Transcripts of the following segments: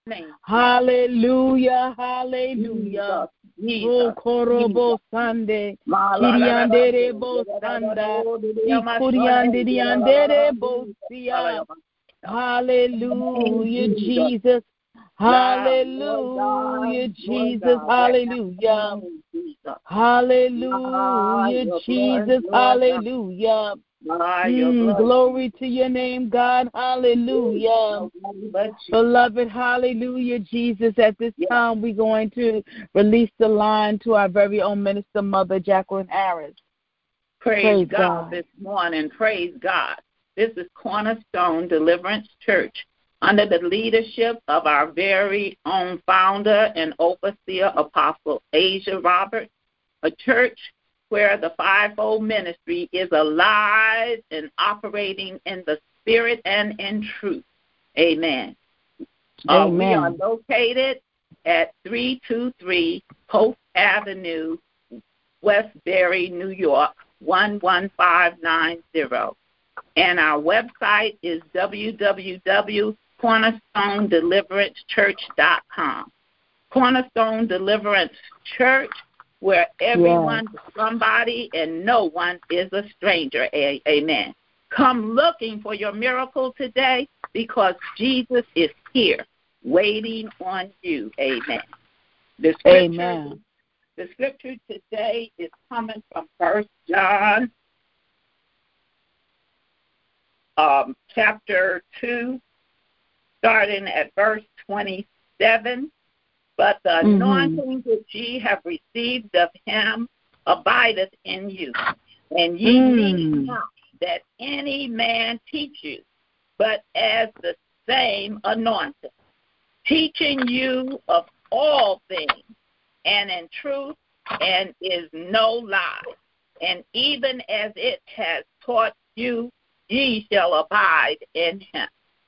name. Hallelujah, hallelujah. O korobo sande, kiriandere bo sanda, ikuriandere bo sia. Hallelujah, Jesus. Hallelujah, Jesus. Hallelujah. Hallelujah, Jesus. Hallelujah. Glory to your name, God. Hallelujah. Beloved, hallelujah, Jesus. At this time, we're going to release the line to our very own Minister Mother, Jacqueline Harris. Praise God this morning. Praise God. This is Cornerstone Deliverance Church under the leadership of our very own founder and overseer, Apostle Asia Roberts, a church where the fivefold ministry is alive and operating in the spirit and in truth. Amen. Amen. We are located at 323 Post Avenue, Westbury, New York, 11590. And our website is www.cornerstonedeliveраncechurch.com. Cornerstone Deliverance Church, where everyone is somebody and no one is a stranger. Amen. Come looking for your miracle today because Jesus is here waiting on you. Amen. The scripture today is coming from 1 John chapter 2, starting at verse 27. But the anointing which ye have received of him abideth in you, and ye need not that any man teach you, but as the same anointed, teaching you of all things, and in truth, and is no lie. And even as it has taught you, ye shall abide in him.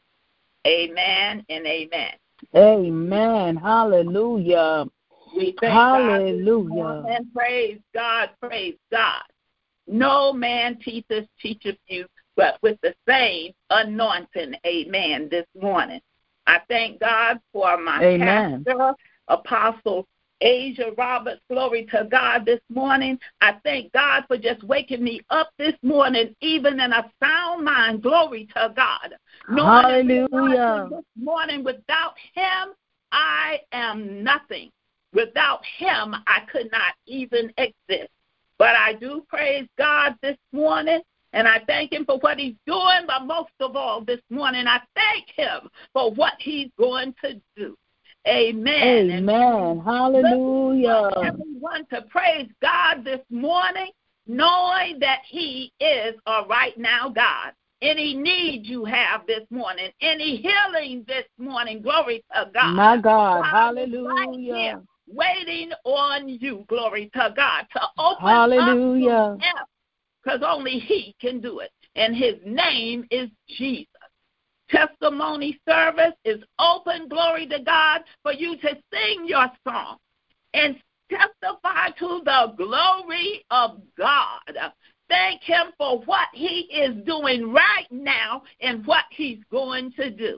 Amen and amen. Amen. Hallelujah. We thank Hallelujah. God and praise God, praise God. No man teacheth you, but with the same anointing. Amen. This morning, I thank God for my pastor, Apostle Asia Roberts. Glory to God this morning. I thank God for just waking me up this morning, even in a sound mind. Glory to God. Hallelujah. This morning, without him, I am nothing. Without him, I could not even exist. But I do praise God this morning, and I thank him for what he's doing. But most of all this morning, I thank him for what he's going to do. Amen. Amen. Hallelujah. Everyone to praise God this morning, knowing that he is a right now God. Any need you have this morning, any healing this morning, glory to God. My God. Hallelujah. Right here, waiting on you, glory to God, to open up to him, because only he can do it. And his name is Jesus. Testimony service is open, glory to God, for you to sing your song and testify to the glory of God. Thank him for what he is doing right now and what he's going to do.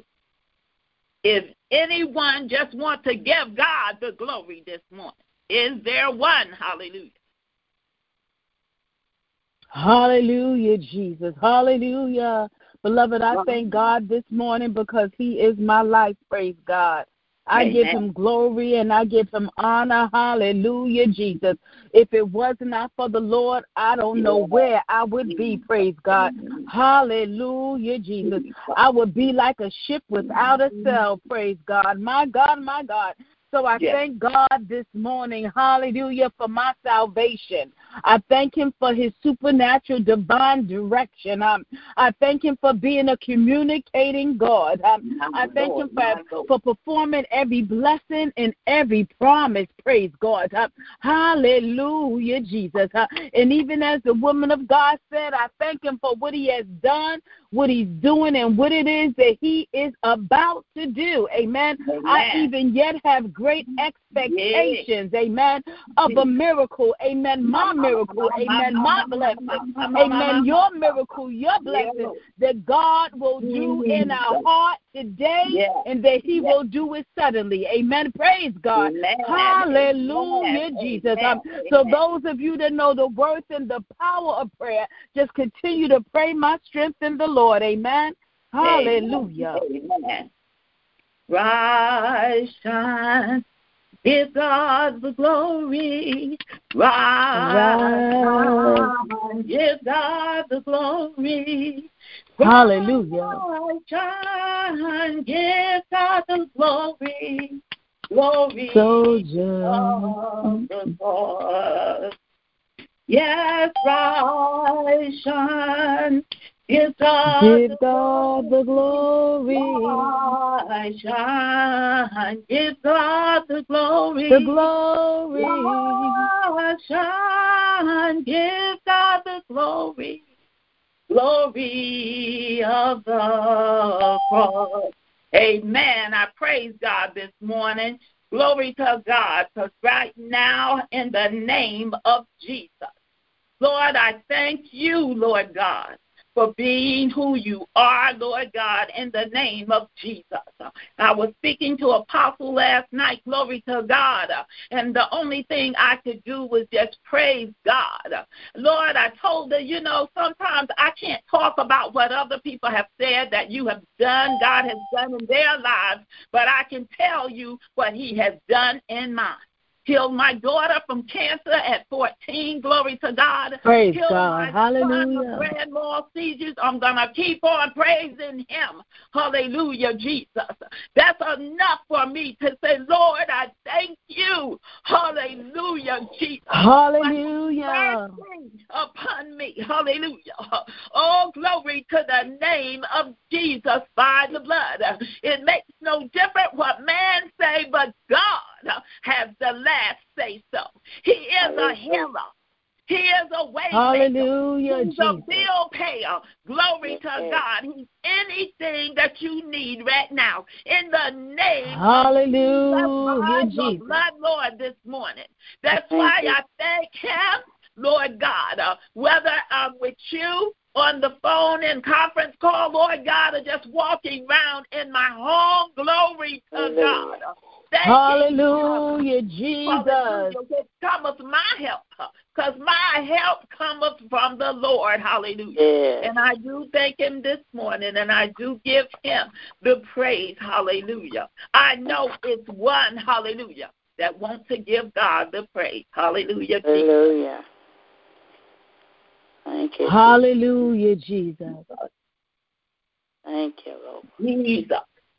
If anyone just wants to give God the glory this morning, is there one? Hallelujah. Hallelujah, Jesus. Hallelujah. Beloved, I thank God this morning because he is my life, praise God. I give him glory and I give him honor. Hallelujah, Jesus. If it was not for the Lord, I don't know where I would be, praise God. Hallelujah, Jesus. I would be like a ship without a sail, praise God. My God, my God. So I thank God this morning, hallelujah, for my salvation. I thank him for his supernatural divine direction. I thank him for being a communicating God. I thank him for performing every blessing and every promise, praise God. Hallelujah, Jesus. And even as the woman of God said, I thank him for what he has done, what he's doing, and what it is that he is about to do. Amen. I even yet have great expectations, amen, of a miracle. Amen. My miracle. Amen. My blessing. Amen. Your miracle, your blessing that God will do in our heart today and that he will do it suddenly. Amen. Praise God. Hallelujah, Jesus. So those of you that know the worth and the power of prayer, just continue to pray my strength in the Lord. Amen. Hallelujah. Amen. Rise, shine, give God the glory. Rise, give God the glory. Hallelujah. Rise, shine, give God the glory. Glory Soldier of the Lord. Yes, rise, shine, give God the glory. Rise, shine, give God the glory. The glory. Rise, shine, give God the glory. Glory of the cross. Amen. I praise God this morning. Glory to God, because right now, in the name of Jesus, Lord, I thank you, Lord God, for being who you are, Lord God, in the name of Jesus. I was speaking to Apostle last night, glory to God, and the only thing I could do was just praise God. Lord, I told her, sometimes I can't talk about what other people have said that you have done, God has done in their lives, but I can tell you what he has done in mine. Healed my daughter from cancer at 14. Glory to God. Praise Healed God. my Hallelujah. son of grand mal seizures. I'm going to keep on praising him. Hallelujah, Jesus. That's enough for me to say, Lord, I thank you. Hallelujah, Jesus. Hallelujah. Upon me. Hallelujah. Oh, glory to the name of Jesus by the blood. It makes no difference what man say, but God has the last say so. He is a healer. He is a way Hallelujah, maker. He's a bill payer. Glory to God. He's anything that you need right now. In the name of Jesus, blood, Lord, this morning. That's why I thank him, Lord God, whether I'm with you on the phone in conference call, Lord God, or just walking around in my home. Glory to God. Hallelujah, Jesus. Hallelujah. It cometh my help, because my help cometh from the Lord. Hallelujah. Yeah. And I do thank him this morning, and I do give him the praise. Hallelujah. I know it's one, hallelujah, that wants to give God the praise. Hallelujah. Hallelujah. Thank you. Hallelujah, Jesus. Thank you, Lord. Jesus.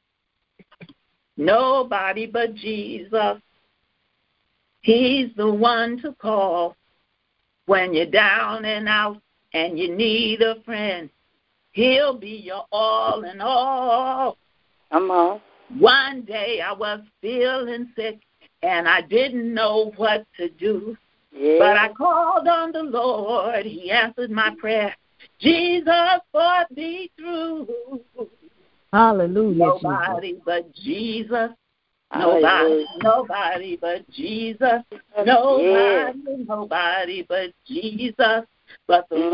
Nobody but Jesus. He's the one to call when you're down and out and you need a friend. He'll be your all in all. Come on. One day I was feeling sick and I didn't know what to do. Yeah. But I called on the Lord. He answered my prayer. Jesus brought me through. Hallelujah. Nobody but Jesus. Nobody but Jesus. Nobody but Jesus. But the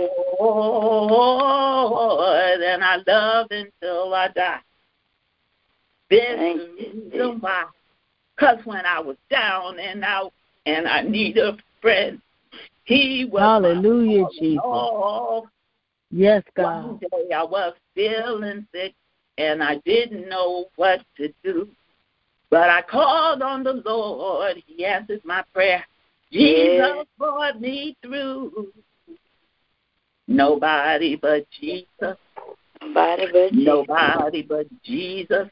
Lord, and I love until I die. This is the reason why. Because when I was down and out and I need a friend, he was Hallelujah, Jesus. Yes, God. One day I was feeling sick and I didn't know what to do. But I called on the Lord. He answered my prayer. Jesus brought me through. Nobody but Jesus. Nobody but Jesus.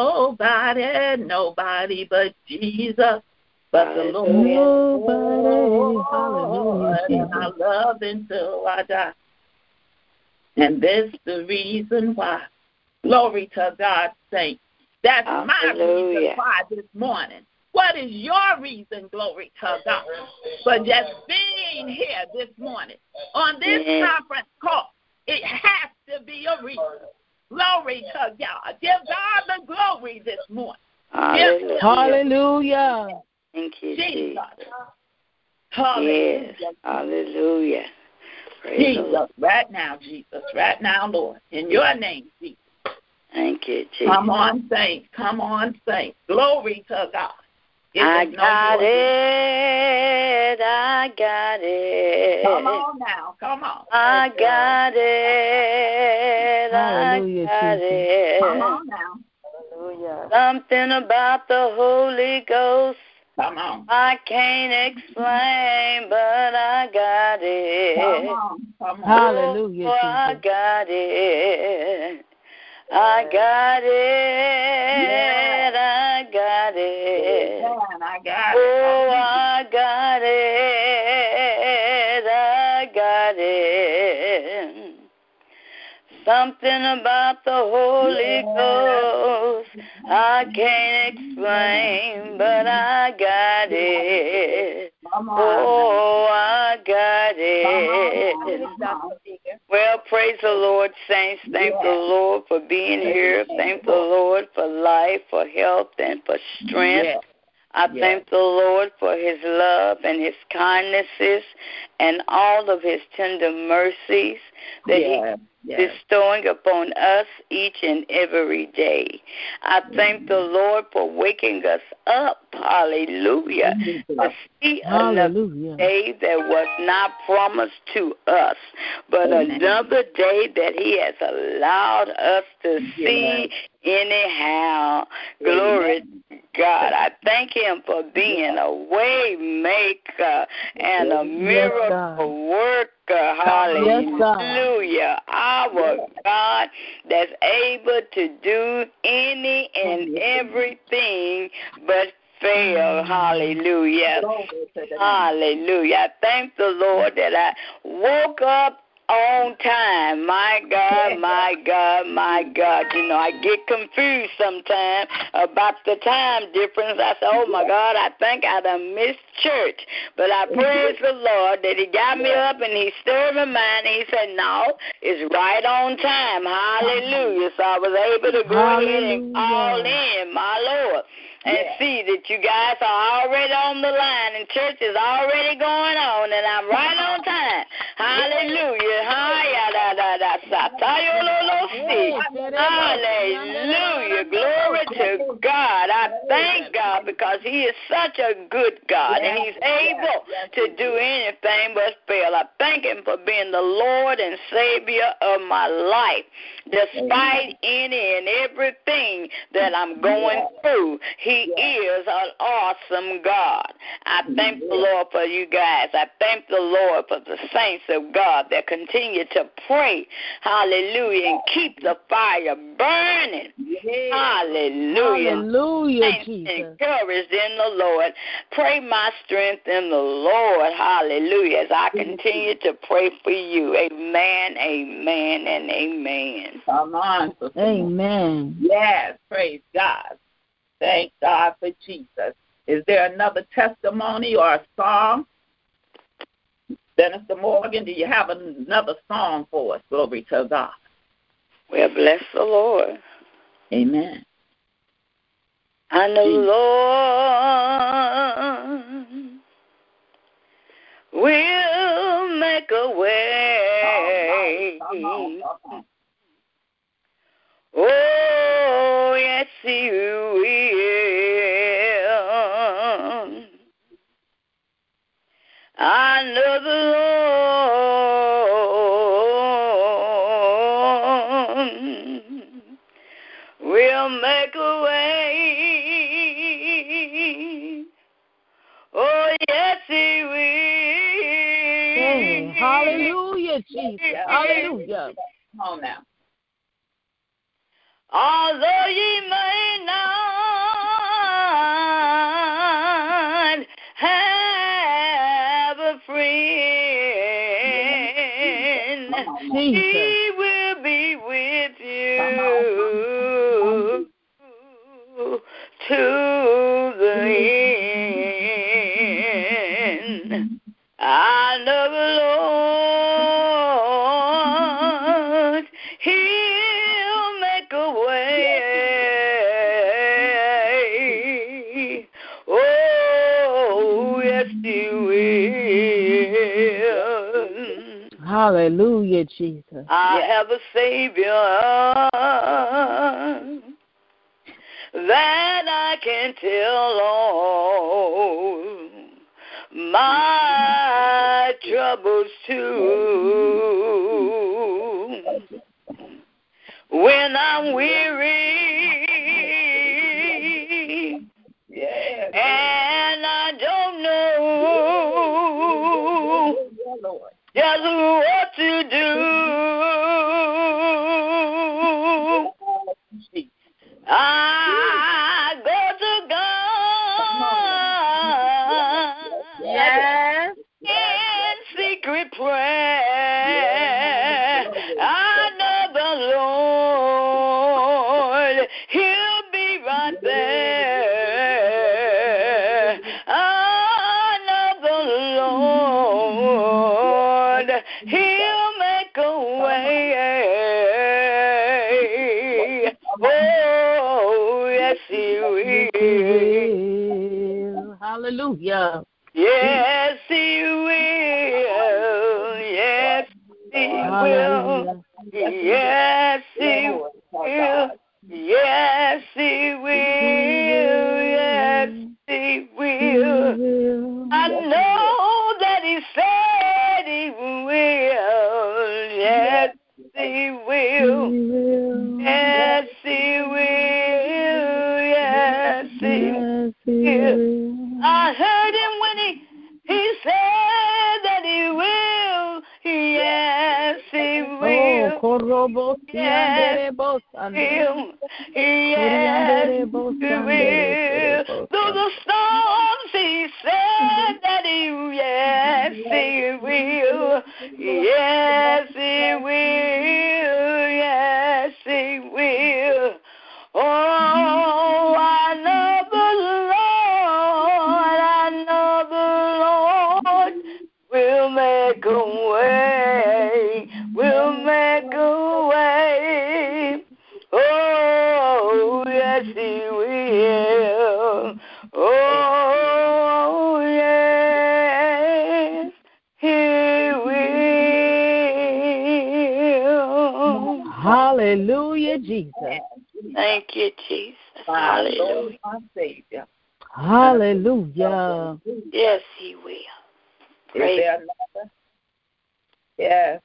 Nobody but Jesus. But the Lord, and I love until I die. And this is the reason why. Glory to God, saints. That's my reason why this morning. What is your reason, glory to God, for just being here this morning on this conference call? It has to be a reason. Glory to God. Give God the glory this morning. Hallelujah. Thank you, Jesus. Hallelujah. Yes. Hallelujah. Praise Jesus, right now, Jesus, right now, Lord, in your name, Jesus. Thank you, Jesus. Come on, saints. Come on, saints. Glory to God. I got it. I got it. Come on now. Come on. I got it. Hallelujah, I got it. Come on now. Hallelujah. Something about the Holy Ghost. Come on. I can't explain, but I got it. Come on. Come on. Hallelujah, oh, I got it. I got it. Yeah. I got it. Man, I got it. Oh, I got it. I got it. Something about the Holy Ghost I can't explain, but I got it. Oh, I got it. Well, praise the Lord, saints. Thank the Lord for being here. Thank the Lord for life, for health, and for strength. I thank the Lord for his love and his kindnesses and all of his tender mercies that he bestowing upon us each and every day. I thank the Lord for waking us up, hallelujah, to see another day that was not promised to us, but another day that he has allowed us to see anyhow. Glory to God. I thank him for being a way maker and a miracle worker. Hallelujah. Our God that's able to do any and everything but fail. Hallelujah. Hallelujah. I thank the Lord that I woke up on time. My God, my God, my God. You know, I get confused sometimes about the time difference. I say, oh, my God, I think I done missed church. But I praise the Lord that he got me up and he stirred my mind and he said, no, it's right on time. Hallelujah. So I was able to go ahead and call in, my Lord, and see that you guys are already on the line and church is already going on and I'm right on time. Hallelujah. Hallelujah. Glory to God. I thank God because he is such a good God and he's able to do anything but fail. I thank him for being the Lord and Savior of my life. Despite any and everything that I'm going through, he is an awesome God. I thank the Lord for you guys. I thank the Lord for the saints of God that continue to pray, hallelujah, and keep the fire burning. Hallelujah. Hallelujah, Jesus. Encouraged in the Lord. Pray my strength in the Lord. Hallelujah. As I continue to pray for you. Amen, amen, and amen. Come on. Amen. Yes, praise God. Thank God for Jesus. Is there another testimony or a song? Minister Morgan, do you have another song for us? Glory to God. Well, bless the Lord. Amen. I know, Lord, will make a way. Oh, yes, he will. I know the Lord will make a way. Oh, yes, he will. Hallelujah, Jesus. Hallelujah. Come on now. Although ye may not have a friend, he will be with you to the Hallelujah, Jesus. I have a Savior that I can tell all my troubles to. When I'm weary and I don't know just what to do, I go to God. Yes. In secret prayer, I know the Lord, He'll be right there. I know the Lord, He'll make a way. Oh, yes, He will. Hallelujah. Yes, He will. Yes, He will. Yes, He will. Yes, He will. Yes, He will. I know that He said He will. Yes, He will. Yes, He will. Yes, He will. I heard Him when He said that He will. Yes, He will. Yes, He will. Yes, He will. Through the storms, He said that He will. Yes, He will. Yes, He will. Yes, He will. Oh, I know the Lord will make a way, will make a way. Oh, yes, He will. Oh, yes, He will. Hallelujah, Jesus. Thank you, Jesus. Hallelujah. My Savior. Hallelujah. Yes, He will. Is there another? Yes.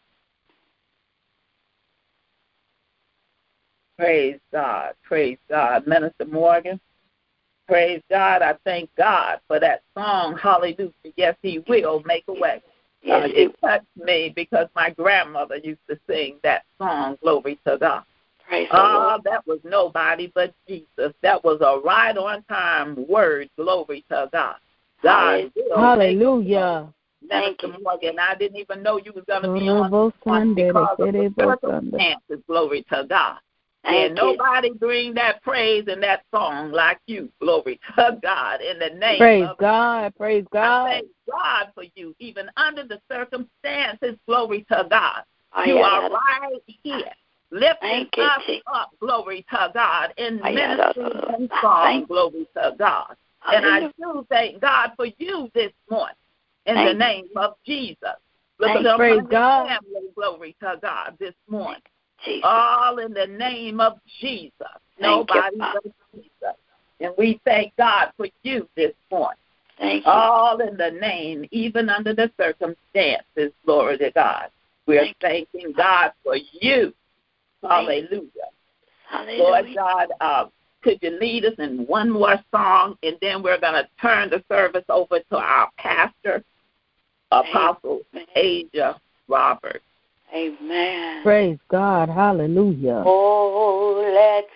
Praise God. Praise God. Minister Morgan. Praise God. I thank God for that song. Hallelujah. Yes, He will make a way. Yes, it touched me because my grandmother used to sing that song, Glory to God. Praise the Lord. That was nobody but Jesus. That was a right on time word, glory to God. God will. Hallelujah. Minister Morgan, I didn't even know you was going to be on this one because of the circumstances, glory to God. And nobody bring that praise and that song like you, glory to God, in the name of God. Praise God. I thank God for you, even under the circumstances, glory to God. You are right here, lifting us up, glory to God, in ministry and song, glory to God. And I do thank God for you this morning, in the name of Jesus. Look at your family, glory to God, this morning. All in the name of Jesus. Nobody but Jesus. And we thank God for you this morning. All in the name, even under the circumstances, glory to God. We're thanking God for you. Hallelujah. Lord God, could you lead us in one more song, and then we're going to turn the service over to our pastor, Apostle Asia Roberts. Amen. Praise God. Hallelujah. Oh, let's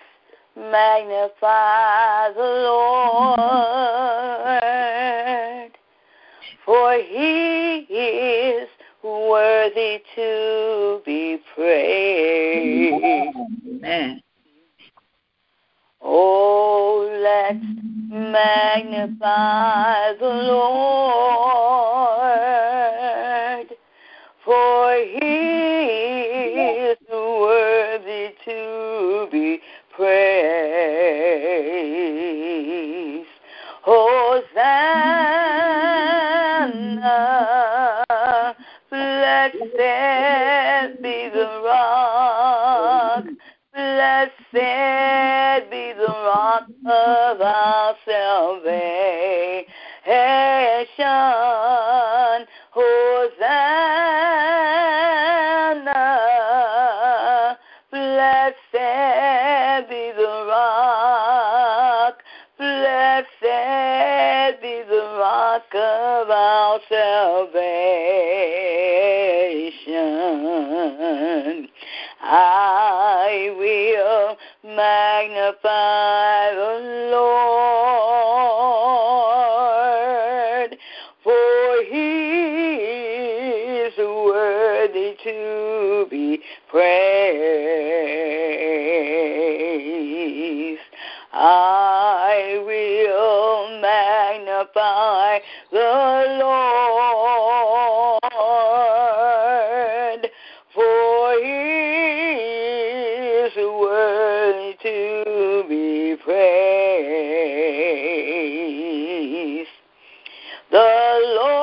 magnify the Lord, for He is worthy to be praised. Amen. Oh, let's magnify the Lord, for He is worthy to be praised. Hosanna, blessed rock of our salvation. Hosanna, blessed be the rock, blessed be the rock of our salvation. I will magnify the Lord, for he is worthy to be praised. I will magnify the Lord, for he is worthy to be praised. The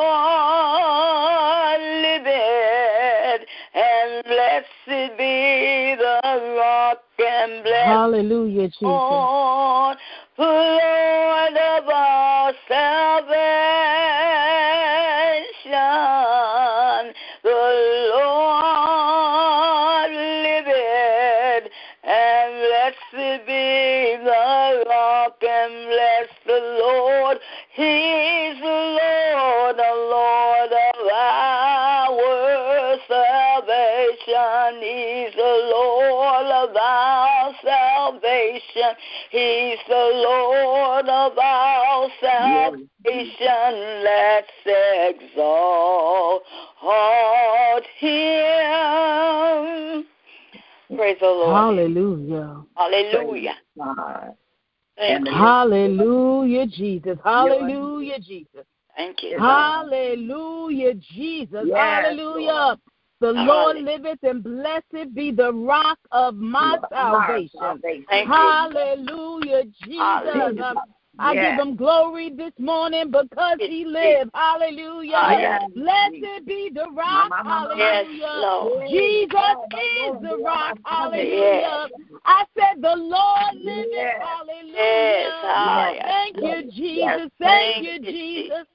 Lord liveth, and blessed be the rock, and blessed Hallelujah, Jesus. Lord, the Lord of our salvation. The Lord liveth, and blessed be the rock, and bless the Lord. He's the Lord of our salvation. He's the Lord of our salvation. He's the Lord of our salvation. Let's exalt him. Praise the Lord. Hallelujah. Hallelujah. Thank you. Hallelujah, Jesus. Hallelujah, Jesus. Thank you. Hallelujah, Jesus. Hallelujah. The Lord liveth, and blessed be the rock of my salvation. Hallelujah, Jesus. I give him glory this morning because he lives. Hallelujah. Blessed be the rock. Hallelujah. Jesus is the rock. Hallelujah. I said the Lord liveth. Hallelujah. Thank you, Jesus. Thank you, Jesus.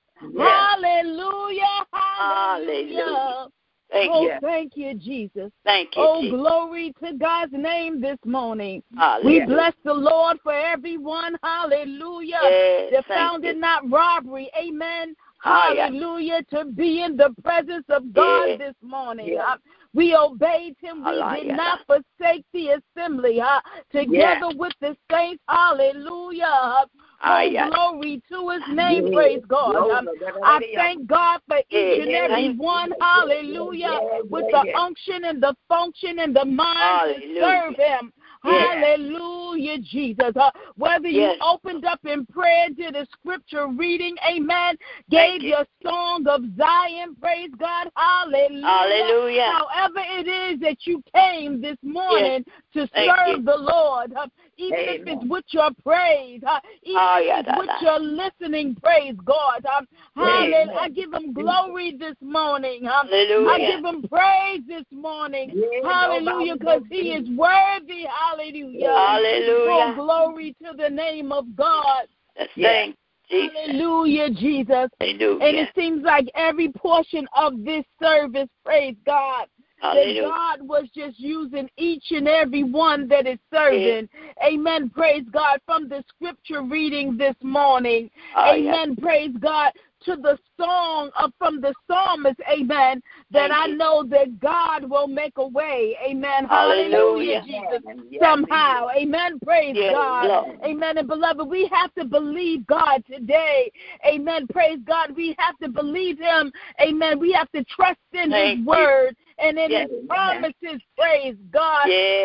Hallelujah. Hallelujah. Thank you, Jesus. Thank you. Oh, Jesus. glory to God's name this morning. Hallelujah. We bless the Lord for everyone. Hallelujah. They found it not robbery. Amen. Hallelujah. To be in the presence of God this morning. We obeyed him. We did not forsake the assembly together with the saints. Hallelujah. Oh, glory to his name. Praise God. I thank God for each and every one. Hallelujah. With the unction and the function and the mind to serve him. Hallelujah, Jesus. Whether you opened up in prayer, did a scripture reading, amen, gave your song of Zion, praise God, hallelujah. However it is that you came this morning to serve the Lord, even if it's with your praise, even if it's with your listening, praise God. Hallelujah. I give him glory this morning. I give him praise this morning. Hallelujah, because he is worthy. Hallelujah. Oh, glory to the name of God. Thank Jesus. Hallelujah, Jesus. Hallelujah. And it seems like every portion of this service, praise God, that God was just using each and every one that is serving. Amen. Praise God. From the scripture reading this morning. Amen. Praise God. To the song from the psalmist, amen, that I know that God will make a way, amen, hallelujah, Jesus, somehow, amen, praise God, Lord. Amen, and beloved, we have to believe God today, amen, praise God, we have to believe him, amen, we have to trust in his word, and in his promises, praise God,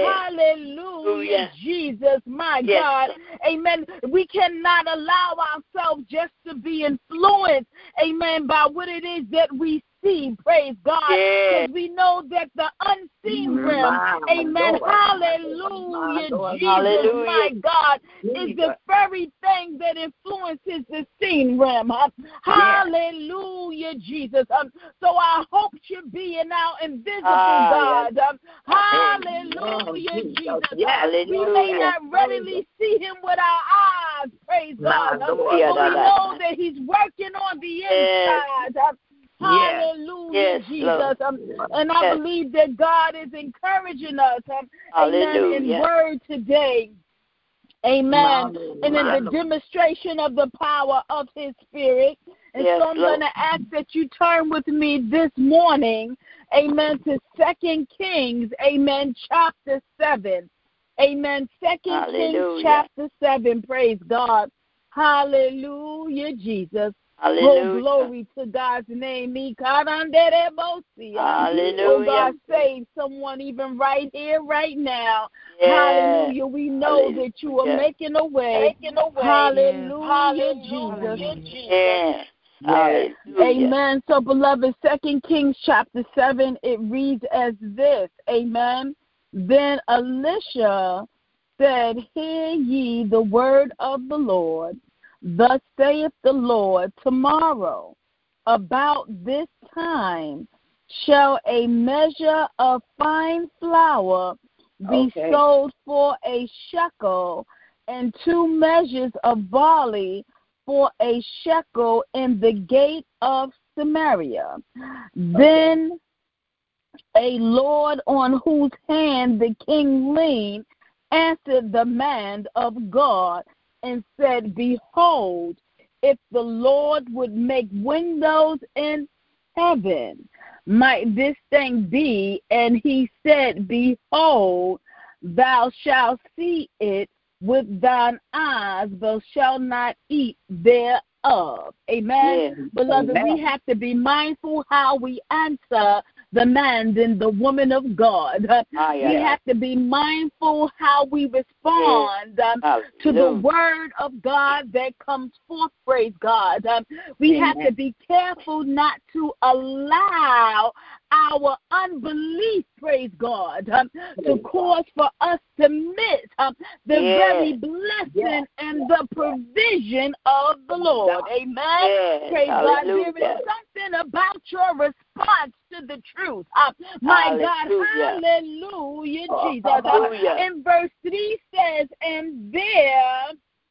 hallelujah, Jesus, my God, amen, we cannot allow ourselves just to be influenced, amen, by what it is that we see, praise God, because we know that the unseen realm, amen, hallelujah, Jesus, my God, is the very thing that influences the seen realm. Hallelujah, Jesus. So our hope should be in our invisible God. Hallelujah, Jesus. We may not readily see him with our eyes, praise God, but we know that he's working on the inside. Hallelujah, Jesus. And I believe that God is encouraging us, amen, in word today. Amen. And in the demonstration of the power of his spirit. And so I'm going to ask that you turn with me this morning, amen, to 2 Kings, amen, chapter 7. Amen. 2 Kings chapter 7. Praise God. Hallelujah, Jesus. Oh, glory to God's name. Hallelujah. Oh, God, save someone even right here, right now. Hallelujah. We know that you are making a way. Hallelujah, Jesus. Amen. So, beloved, 2 Kings chapter 7, it reads as this. Amen. Then Elisha said, hear ye the word of the Lord. Thus saith the Lord, tomorrow about this time shall a measure of fine flour be sold for a shekel, and 2 measures of barley for a shekel in the gate of Samaria. Then a Lord on whose hand the king leaned answered the man of God and said, behold, if the Lord would make windows in heaven, might this thing be? And he said, behold, thou shalt see it with thine eyes, but shalt not eat thereof. Amen. Beloved, we have to be mindful how we answer the man and the woman of God. We have to be mindful how we respond to the word of God that comes forth, praise God. We have to be careful not to allow our unbelief, praise God, to cause for us to miss the very blessing and the provision of the Lord. Amen. Praise God. There is something about your response to the truth. My God, hallelujah, Jesus. In verse 3 says, and there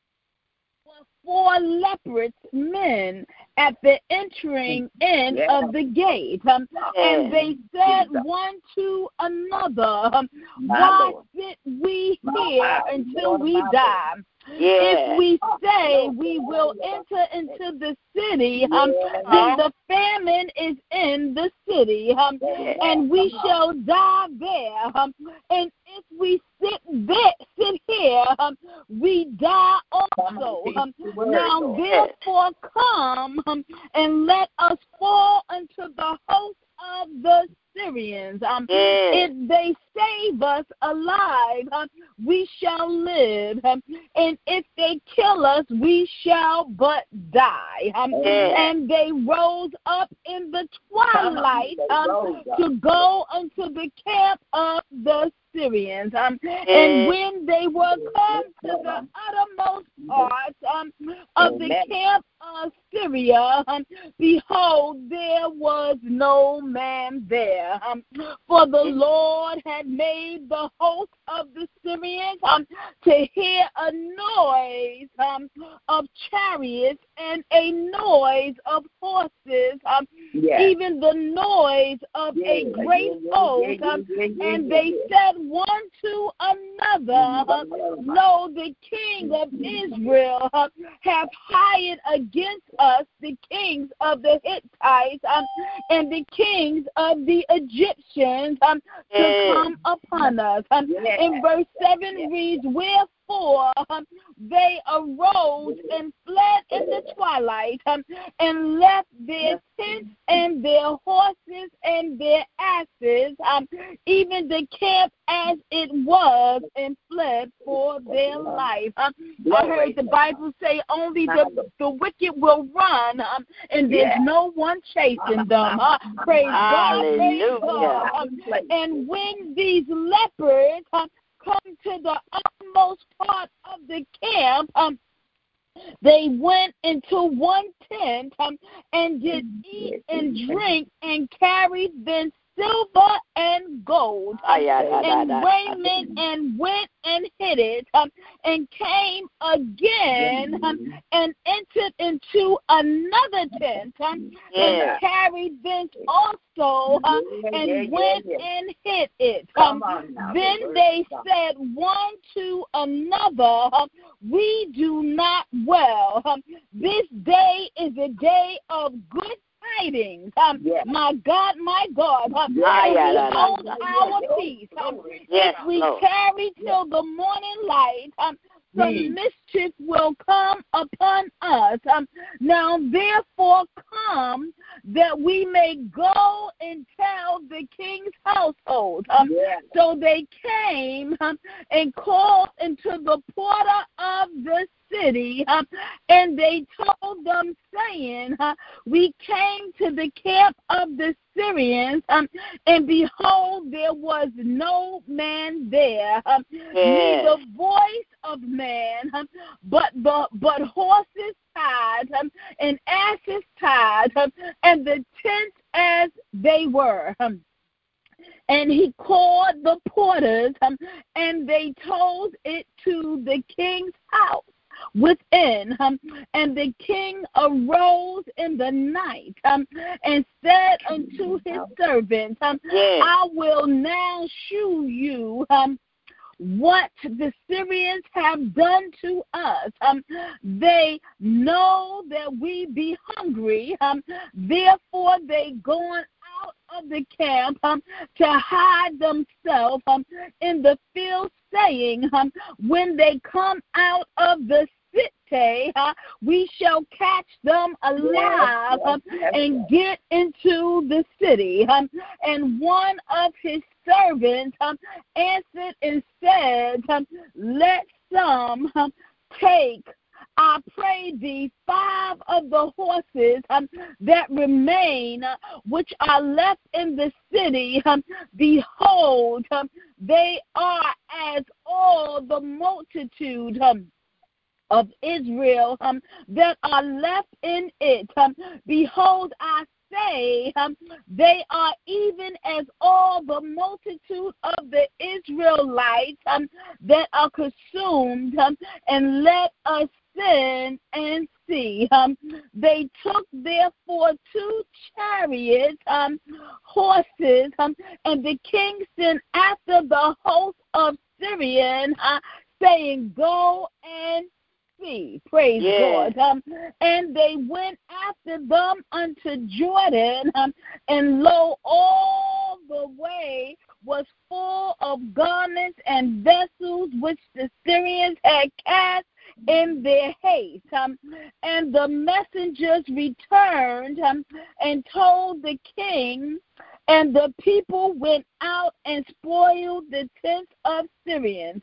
were 4 leprous men at the entering in of the gate, and they said one to another, why sit we here until we die? If we say we will enter into the city, then the famine is in the city, and we shall die there. And if we sit here, we die also. Now therefore come and let us fall into the host of the Syrians. If they save us alive, we shall live, and if they kill us, we shall but die. And they rose up in the twilight to go unto the camp of the Syrians. And when they were come to the uttermost part of the camp of Syria, behold, there was no man there. For the Lord had made the host of the Syrians to hear a noise of chariots and a noise of horses, even the noise of a great host. And they said one to another, lo, the king of Israel hath hired against us the kings of the Hittites and the kings of the Egyptians to come upon us. In verse 7 reads, wherefore Therefore, they arose and fled in the twilight, and left their tents and their horses and their asses, even the camp as it was, and fled for their life. I heard the Bible say only the wicked will run, and there's no one chasing them. Praise God, praise God. And when these leopards come to the utmost part of the camp, they went into one tent and did eat and drink and carried then silver and gold and raiment, and went and hid it, and came again and entered into another tent and carried thence also, and went and hid it. Then they said one to another, we do not well. This day is a day of good tidings. My God, my God. We hold our peace. If we tarry till the morning light, some mischief will come upon us. Now therefore come, that we may go and tell the king's household. So they came and called into the porter of the city, and they told them, saying, we came to the camp of the Syrians, and behold, there was no man there, neither voice of man, but horses tied, and asses tied, and the tents as they were. And he called the porters, and they told it to the king's house within, and the king arose in the night, and said unto his servants, I will now shew you what the Syrians have done to us. They know that we be hungry, therefore they gone out of the camp to hide themselves in the field, saying, when they come out of the city, we shall catch them alive and get into the city. And one of his servants answered and said, let some take, I pray thee, 5 of the horses that remain, which are left in the city. Behold, they are as all the multitude of Israel that are left in it. Behold, I say, they are even as all the multitude of the Israelites that are consumed, and let us sin and see. They took therefore 2 chariots, horses, and the king sent after the host of Syrian, saying, go and see. Praise God. And they went after them unto Jordan, and lo, all the way was full of garments and vessels which the Syrians had cast in their haste. And the messengers returned and told the king, and the people went out and spoiled the tents of Syrians.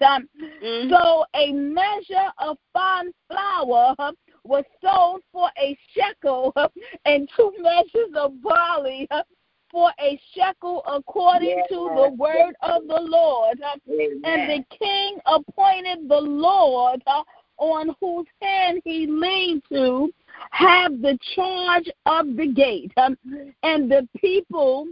So a measure of fine flour was sold for a shekel, and 2 measures of barley for a shekel, according to the word of the Lord. And the king appointed the Lord, on whose hand he leaned to, have the charge of the gate. And the people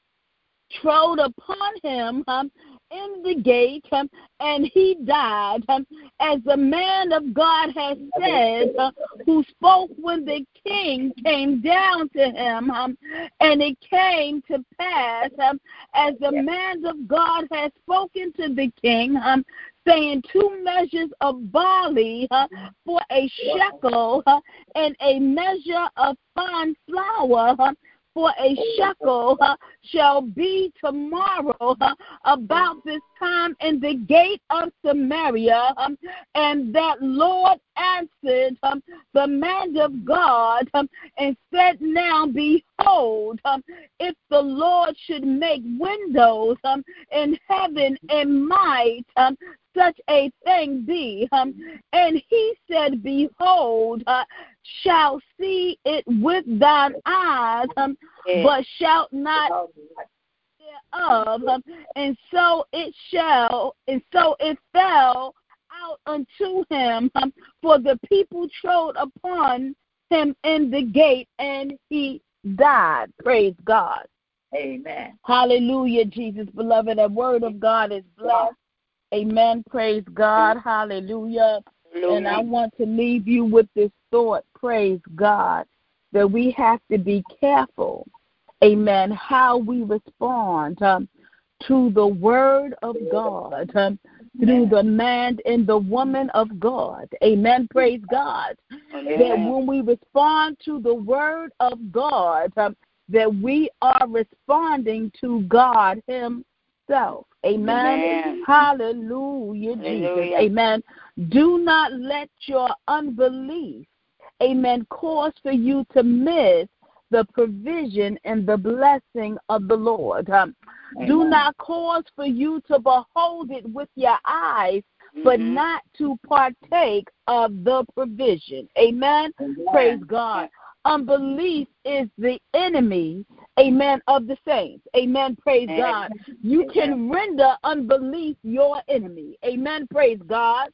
trode upon him in the gate, and he died, as the man of God has said, who spoke when the king came down to him. And it came to pass, as the man of God has spoken to the king, saying, 2 measures of barley for a shekel, and a measure of fine flour for a shekel shall be tomorrow about this time in the gate of Samaria. And that Lord answered the man of God and said, now behold, if the Lord should make windows in heaven and might such a thing be. And he said, behold, shalt see it with thine eyes, but shalt not thereof. And so it fell out unto him, for the people trod upon him in the gate, and he died. Praise God. Amen. Hallelujah, Jesus, beloved. The word of God is blessed. Amen. Praise God. Hallelujah. And I want to leave you with this thought, praise God, that we have to be careful, amen, how we respond to the word of God, through the man and the woman of God. Amen. Praise God. Amen. That when we respond to the word of God, that we are responding to God himself. Amen. Amen. Hallelujah, Jesus. Amen. Do not let your unbelief, amen, cause for you to miss the provision and the blessing of the Lord. Do not cause for you to behold it with your eyes, but not to partake of the provision. Amen. Praise God. Unbelief is the enemy, amen, of the saints. Amen. Praise God. You can render unbelief your enemy. Amen. Praise God.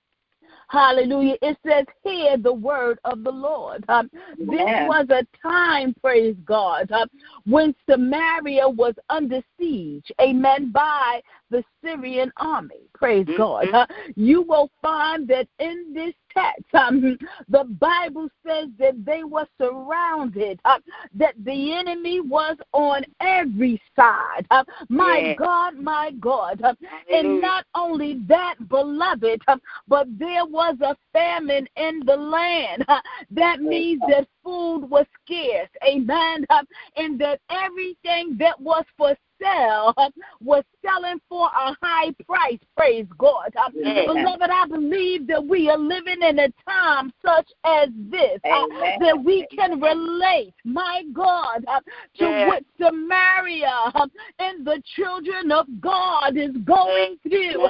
Hallelujah. It says, hear the word of the Lord. This was a time, praise God, when Samaria was under siege, amen, by the Syrian army. Praise God. You will find that in this text, the Bible says that they were surrounded, that the enemy was on every side. My God, my God. And not only that, beloved, but there was a famine in the land. That means that food was scarce. Amen. And that everything that was for sale was selling for a high price. Praise God. Beloved, I believe that we are living in a time such as this, that we can relate, my God, to what Samaria and the children of God is going through.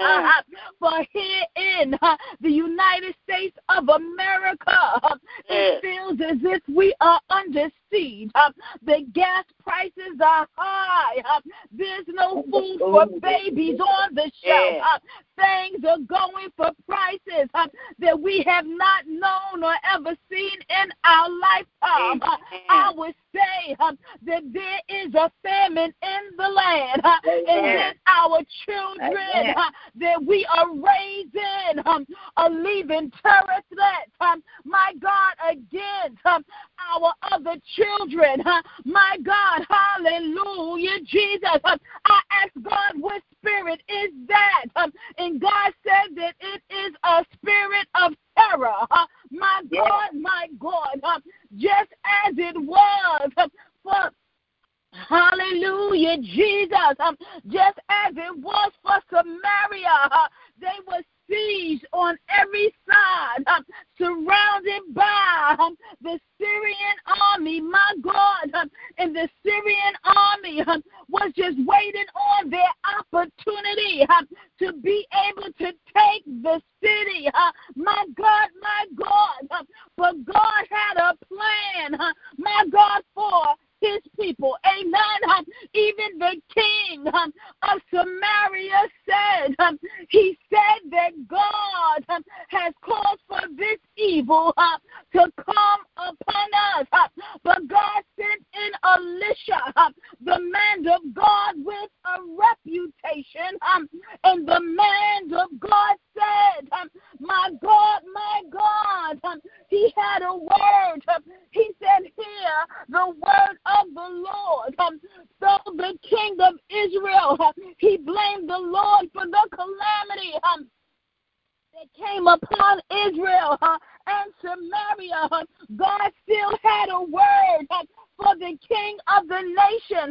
For here in the United States of America, it feels as if we are under siege. The gas prices are high. There's no food for babies on the shelf. Things are going for prices that we have not known or ever seen in our lifetime. I would say that there is a famine in the land, and that our children that we are raising are leaving terror threats, my God, against our other children. My God, hallelujah, Jesus. I ask God, what spirit is that? And God said that it is a spirit of terror. My God, my God, just as it was for hallelujah, Jesus. Just as it was for Samaria, they were sieged on every side, surrounded by the Syrian army, my God. And the Syrian army was just waiting on their opportunity to be able to take the city. My God, my God. But God had a plan, my God, for his people. Amen. Even the king of Samaria said, he said that God has caused for this evil to come upon us. But God sent in Elisha, the man of God with a reputation. And the man of God said, my God, he had a word. He said, hear the word of the Lord. So the king of Israel, he blamed the Lord for the calamity that came upon Israel and Samaria. God still had a word for the king of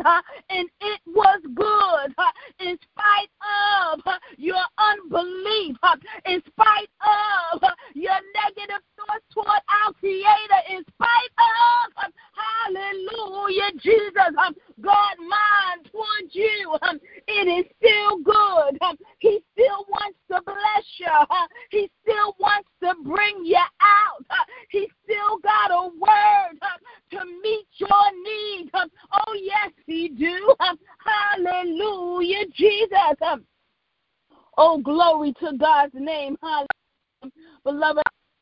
and it was good. In spite of your unbelief, in spite of your negative thoughts toward our Creator, in spite of, hallelujah, Jesus, God's mind towards you, it is still good. He still wants to bless you. He still wants to bring you out. He still got a word to meet your needs. Oh, yes, he do. Hallelujah, Jesus. Oh, glory to God's name. Hallelujah. Beloved,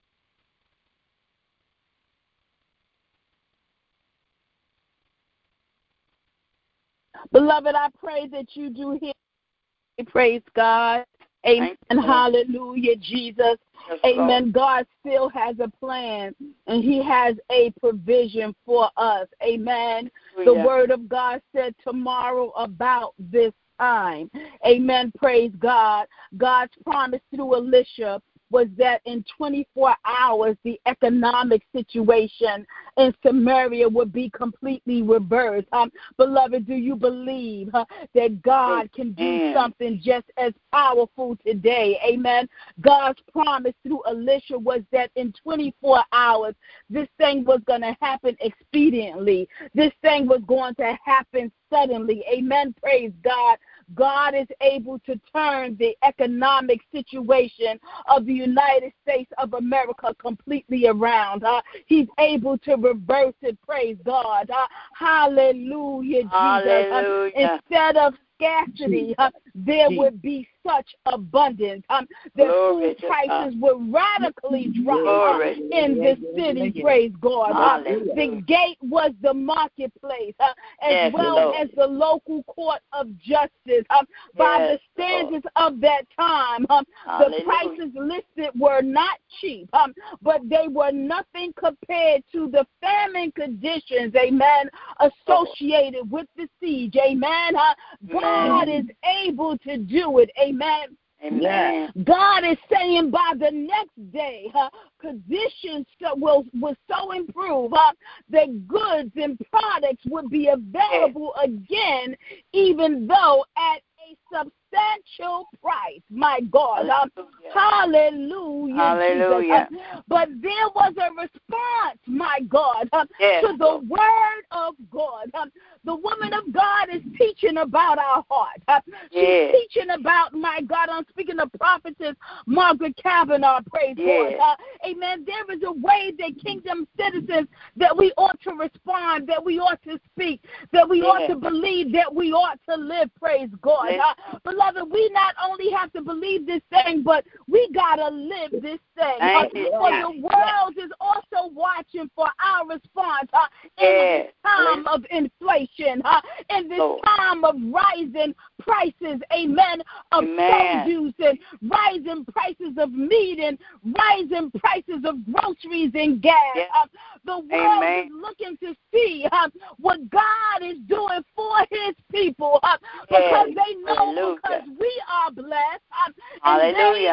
I pray that you do hear. Praise God. Amen. Hallelujah, Jesus. Yes, amen. God still has a plan, and he has a provision for us. Amen. The word of God said tomorrow about this time. Amen. Praise God. God's promise through Elisha was that in 24 hours, the economic situation in Samaria would be completely reversed. Beloved, do you believe that God can do something just as powerful today? Amen. God's promise through Elisha was that in 24 hours, this thing was going to happen expediently. This thing was going to happen suddenly. Amen. Praise God. God is able to turn the economic situation of the United States of America completely around. He's able to reverse it. Praise God. Hallelujah, Jesus. Hallelujah. Instead of scarcity, there would be such abundance. The food prices would radically drop in the city. Praise God. The gate was the marketplace, as well as the local court of justice. By the standards of that time, the prices listed were not cheap, but they were nothing compared to the famine conditions, amen, associated with the siege. Amen. God is able to do it. Amen. Amen. God is saying by the next day, conditions will so improve that goods and products would be available again, even though at a substantial price. My God. Hallelujah. Hallelujah. But there was a response, my God, to the word of God. The woman of God is teaching about our heart. She's teaching about, my God, I'm speaking of prophetess Margaret Kavanaugh, praise God. Amen. There is a way that kingdom citizens that we ought to respond, that we ought to speak, that we ought to believe, that we ought to live, praise God. Beloved, we not only have to believe this thing, but we got to live this thing. For the world is also watching for our response in this time of inflation, in this time of rising prices, amen, of produce and rising prices of meat and rising prices of groceries and gas. The world is looking to see what God is doing for his people because they know because we are blessed and they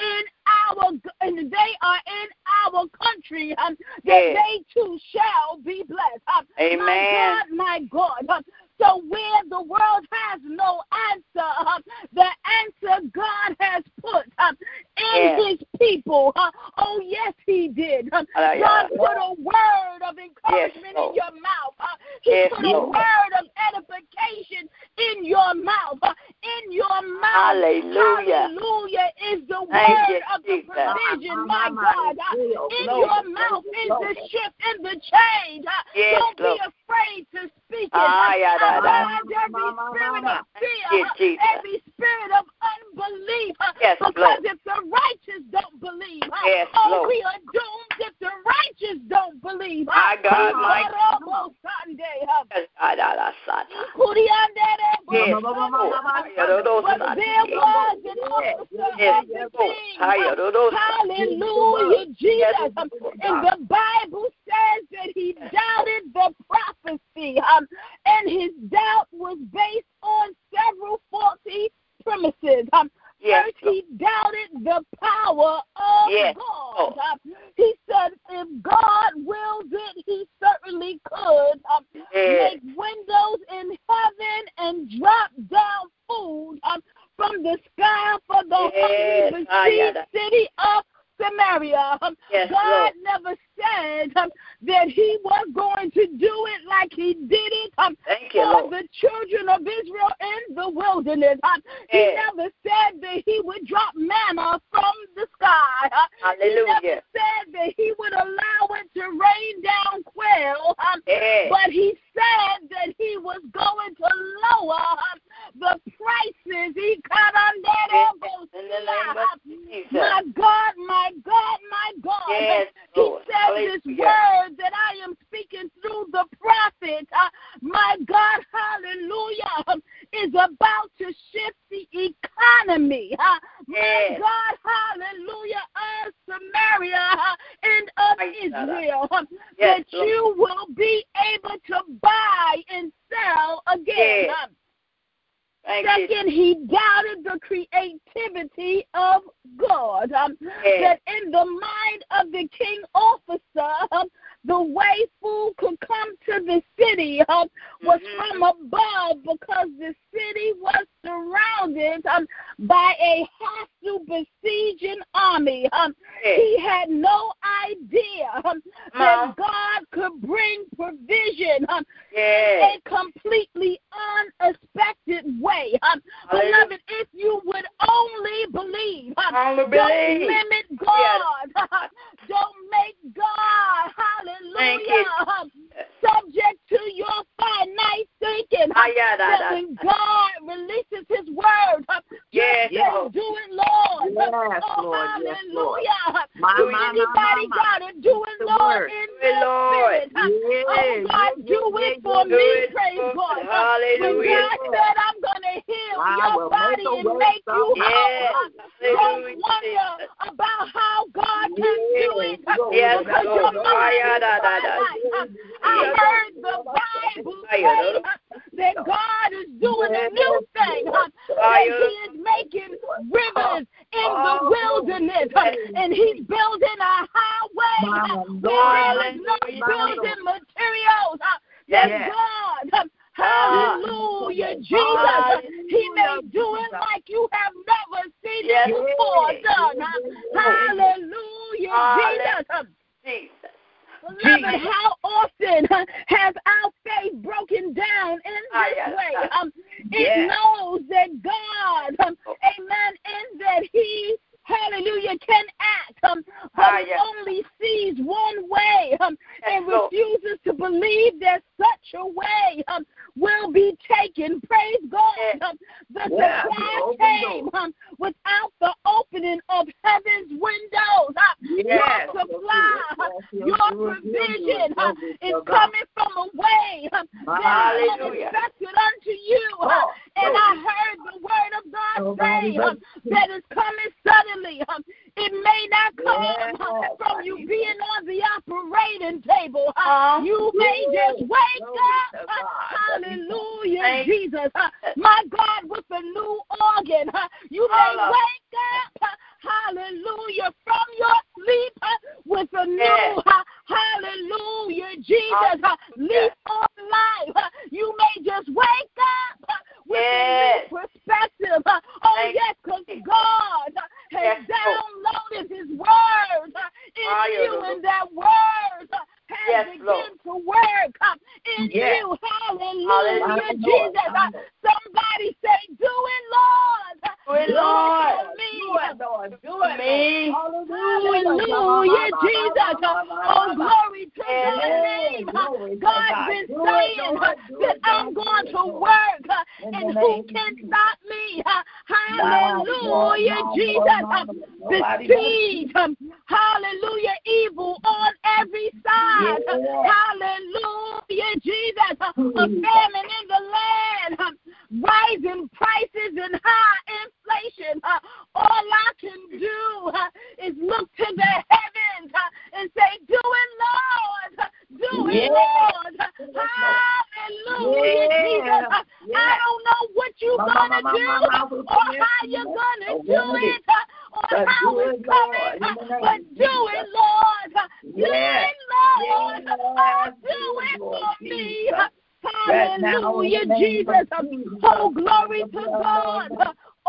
are in our country that they too shall be blessed. Amen. My God. So where the world has no answer, the answer God has put in his people. Oh, yes, he did. God put a word of encouragement in your mouth. He put a word of edification in your mouth. In your mouth. Hallelujah. Hallelujah is the word of the provision, my God. In your mouth is the shift and the change. Don't be afraid to speak it. I bind every spirit of fear, every spirit of unbelief. Because if the righteous don't believe, we are doomed if the righteous don't believe. My God, my God. But there was an officer of the king. Hallelujah, Jesus. And the Bible says that he doubted the prophecy, and his doubt was based on several faulty premises. First, he doubted the power of God. He said, if God wills it, he certainly could make windows in heaven God never said that he was going to do it like he did it for the children of Israel in the wilderness. He never said that he would drop manna from the sky. He never said that he would allow it to rain down quail. But he said that he was going to lower the prices. He cut on that elbow. In the name of Jesus. My God, my God, my God. Yes, he Lord. said this word that I am speaking through the prophet. My God, hallelujah, is about to shift the economy. My God, hallelujah, of Samaria and of Israel. That you will be able to buy and sell again. Second, he doubted the creativity of God. That in the mind of the king officer, the way food could come to the city was from above, because the city was surrounded by a hostile besieging army. He had no idea that God could bring provision in a completely unexpected way. Beloved, if you would only believe, don't limit God. Don't make God, hallelujah, subject to your finite thinking. That when God releases his word, just do it, Lord. Hallelujah. Anybody got it? Do it, Lord, in the spirit. Oh, God, do it for me, praise God. When God said, I'm going to heal your body and make you whole, don't wonder about how God can do it. Because your mind I heard the Bible say that God is doing a new thing. That he is making rivers in the wilderness. And he's building a highway where there is no building materials. That God, hallelujah, Jesus, he may do it like you have never seen it before done. Hallelujah, Jesus. Beloved, how often has our faith broken down in this way? It knows that God, amen, and that he, hallelujah, can act, but he only sees one way and refuses to believe that such a way will be taken. Praise God. The supply came without the opening of heaven's windows. Your supply, your provision is coming from a way that is unexpected unto you. And I heard the word of God say that it's coming suddenly. It may not come from you being on the operating table. You may just wake up. Hallelujah, Jesus. My God, with a new organ. You may wake up. Hallelujah, from your sleep with a new, hallelujah, Jesus, leap on life. You may just wake up with a new perspective. Oh, yes, because God has downloaded his word in you, and that word has begun to work in you. Hallelujah, Jesus. Somebody say, do it, Lord. Do it, Lord. Do it, me. Hallelujah, Jesus. Oh, glory to your name. God's been saying that I'm going to work, and who can stop me? Hallelujah, Jesus. Besiege, hallelujah, evil on every side. Hallelujah, Jesus. A famine in the land, rising prices and high inflation. All I can do is look to the heavens and say, do it, Lord. Do it, Lord. Hallelujah, Jesus. I don't know what you're going to do or how you're going to do it or how it's coming, but do it, Lord. Do it, Lord. Do it for me. Hallelujah, Jesus. Oh, glory to God. All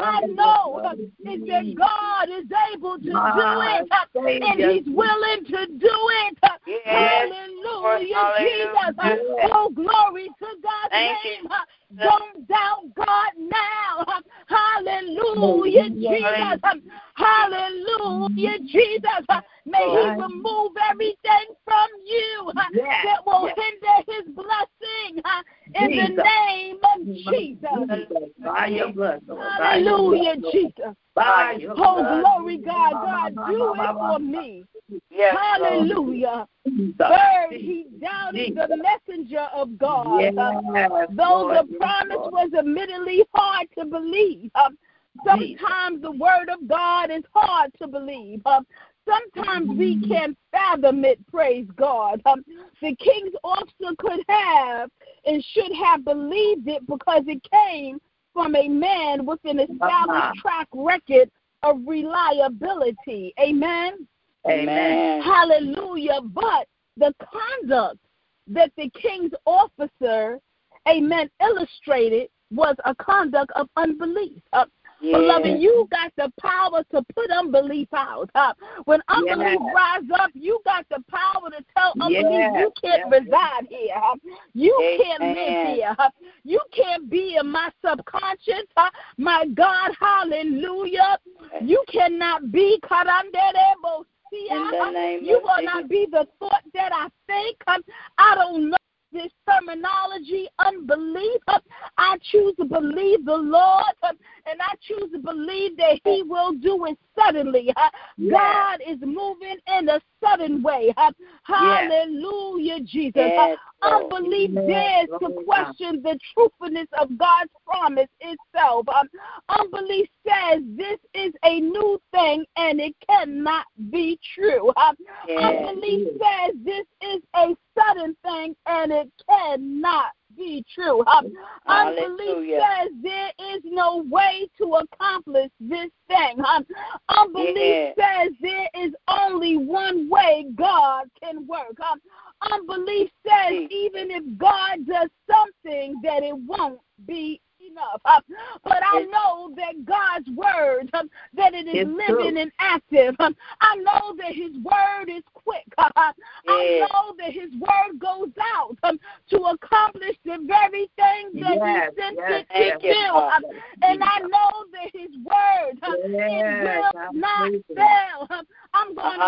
I know is that God is able to do it, and He's willing to do it. Hallelujah, Jesus. Oh, glory to God's name. Don't doubt God now. Hallelujah, Jesus. Hallelujah, Jesus. May He remove everything from you that will hinder His blessing in the name of Jesus. By your blood, Lord. Hallelujah, Jesus. Oh, glory, God. God, do it for me. Hallelujah. Third, he doubted the messenger of God. Though the promise was admittedly hard to believe. Sometimes the word of God is hard to believe. Sometimes we can't fathom it, praise God. The king's officer could have and should have believed it because it came from a man with an established track record of reliability. Amen? Amen. Hallelujah. But the conduct that the king's officer, amen, illustrated was a conduct of unbelief. Beloved, you got the power to put unbelief out. When unbelief rise up, you got the power to tell unbelief you can't reside here. You can't live here. You can't be in my subconscious. My God, hallelujah. You cannot be you will not be the thought that I think. I don't know this terminology, unbelief. I choose to believe the Lord, and I choose to believe that He will do it suddenly. God is moving in a sudden way. Hallelujah, Jesus. Unbelief dares to question the truthfulness of God's promise itself. Unbelief says this is a new thing and it cannot be true. Unbelief says this is a sudden thing and it cannot be true. Unbelief says there is no way to accomplish this thing. Unbelief says there is only one way God can work. Unbelief says even if God does something that it won't be enough. But I know that God's word, that it is living and active. I know that His word is quick. I know that His word goes out to accomplish the very thing that He sent it to do. And I know that His word it will not fail. I'm going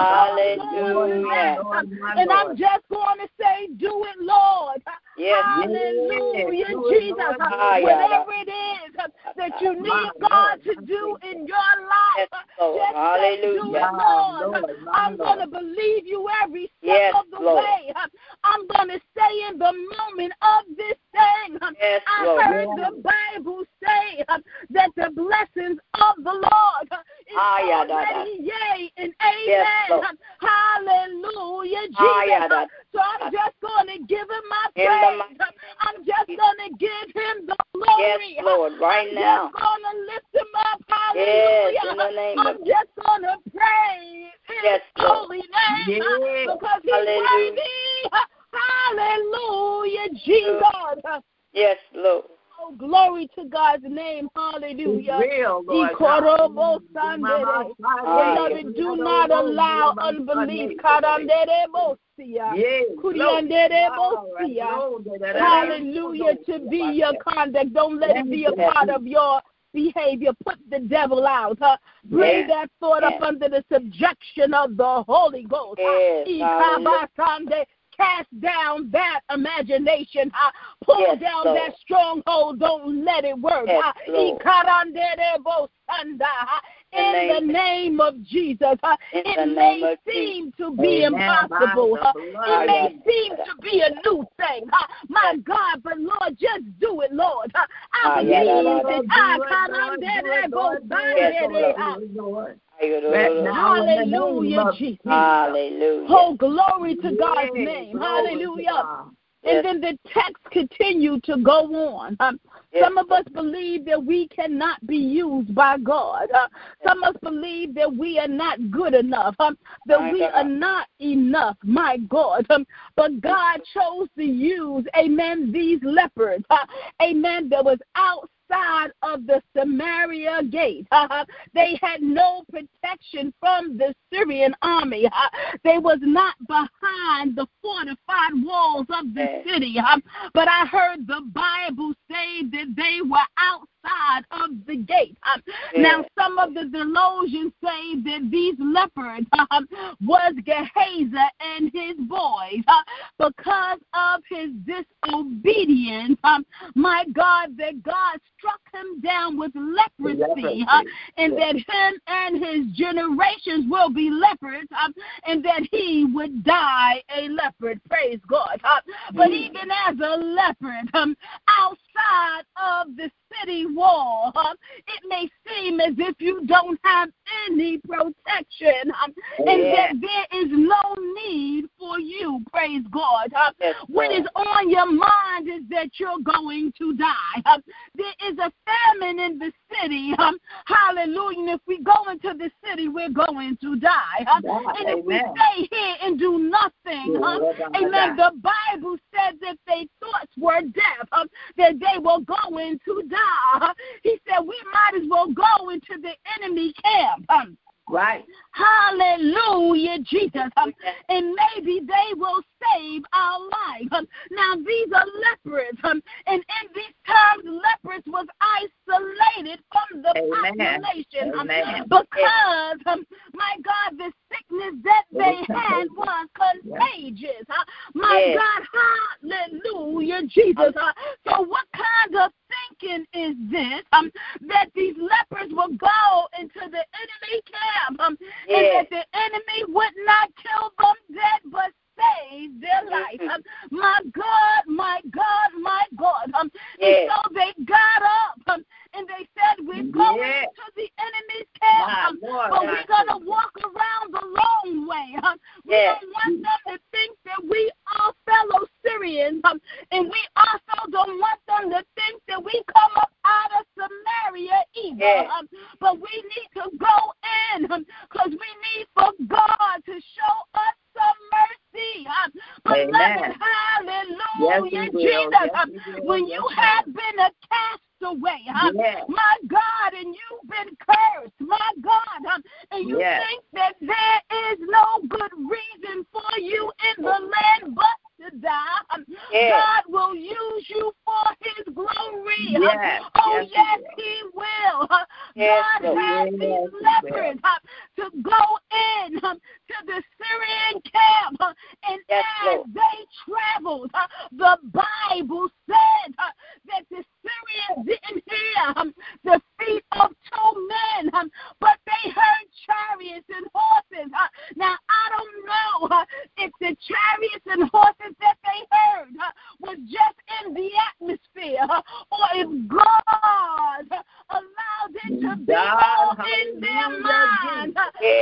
to and I'm just going to say, do it, Lord. Hallelujah, Jesus. Whatever it is that you need God to do in your life, just do it, Lord. I'm going to believe you every step of the way. I'm going to stay in the moment of this thing. I heard the Bible say that the blessings of the Lord is already yea and amen. Hallelujah, Jesus. So I'm just going to give Him my praise. I'm just going to give Him the glory. Yes, Lord, right now. I'm just going to lift Him up. Hallelujah. I'm just going to praise His holy name because He's worthy. Hallelujah, Jesus. Yes, Lord. Oh, glory to God's name. Hallelujah. Real, Lord. Beloved, do not allow unbelief. Hallelujah, to be your conduct. Don't let it be a part of your behavior. Put the devil out. Bring that thought up under the subjection of the Holy Ghost. Cast down that imagination. Pull down that stronghold. Don't let it work. In the name of Jesus. It may seem to be impossible. It may seem to be a new thing. My God, but Lord, just do it, Lord. I believe it. Hallelujah, Jesus. Hallelujah. Oh, glory to God's name. Hallelujah. And then the text continued to go on. Some of us believe that we cannot be used by God. Some of us believe that we are not good enough, that we are not enough, my God. But God chose to use, amen, these lepers, amen, that was outside outside of the Samaria gate. They had no protection from the Syrian army. They was not behind the fortified walls of the city. But I heard the Bible say that they were outside of the gate. Now, some of the theologians say that these lepers was Gehazi and his boys because of his disobedience. My God, that God struck him down with leprosy, and that him and his generations will be lepers, and that he would die a leopard. Praise God. But even as a leopard, outside of the city wall, it may seem as if you don't have any protection, and that there is no need for you. Praise God. What is on your mind is that you're going to die. There is a famine in the city. Hallelujah. And if we go into the city, we're going to die. And if we stay here and do nothing, amen, the Bible says that their thoughts were death, that they were going to die. He said we might as well go into the enemy camp. Right. Hallelujah, Jesus. And maybe they will save our life. Now, these are lepers. And in these times, lepers was isolated from the population. Because, my God, the sickness that they had was contagious. My God, hallelujah, Jesus. So what kind of thinking is this? That these lepers will go into the enemy camp, and that the enemy would not kill them dead, but save their life. My God, my God, my God. And so they got up and they said, we're going to the enemy's camp, but we're going to walk around the long way. We don't want them to think that we are fellow Syrians, and we also don't want them to think that we come up out of Samaria either. But we need to go in because we need for God to show us some mercy. Beloved, hallelujah, Jesus. When you have been a castaway, my God, and you've been cursed, my God, and you think that there is no good reason for you in the land but to die, God will use you for his glory. Oh, yes, he will. God has these lepers to go in to the Syrian camp, and as they traveled, the Bible said that the Syrians didn't hear the feet of two men, but they heard chariots and horses. Now, I don't know if the chariots and horses that they heard was just in the atmosphere, or if God allowed it to be all in their mind.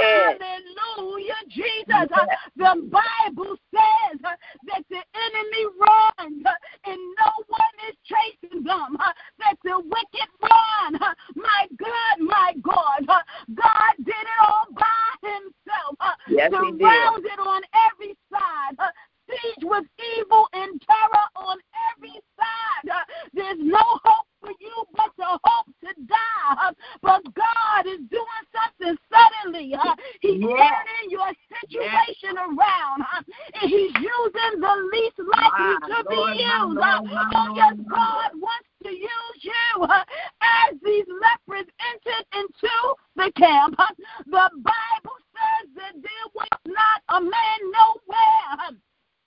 Hallelujah, Jesus. The Bible says that the enemy runs and no one is chasing them, that the wicked run. My God, my God. God did it all by himself. Surrounded on every side. Siege with evil and terror on every side. There's no hope for you but to hope to die. But God is doing something suddenly. He's turning your situation around. And he's using the least likely to be used. Oh, yes, God wants to use you. As these lepers entered into the camp, the Bible says that there was not a man nowhere.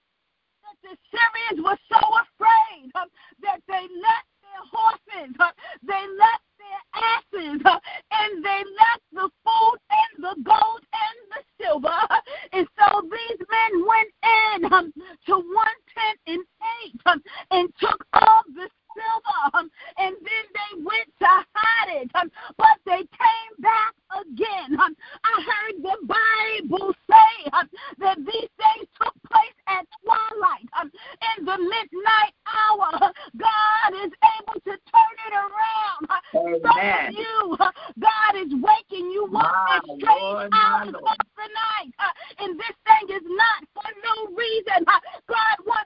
The Syrians were so afraid that they left their horses, they left their asses, and they left the food and the gold and the silver. And so these men went in to one tent and ate and took all the silver, and then they went to hide it, but they came back again. I heard the Bible say that these things took place at twilight, in the midnight hour. God is able to turn it around. Some of you, God is waking you up at strange hours of the night, and this thing is not for no reason. God wants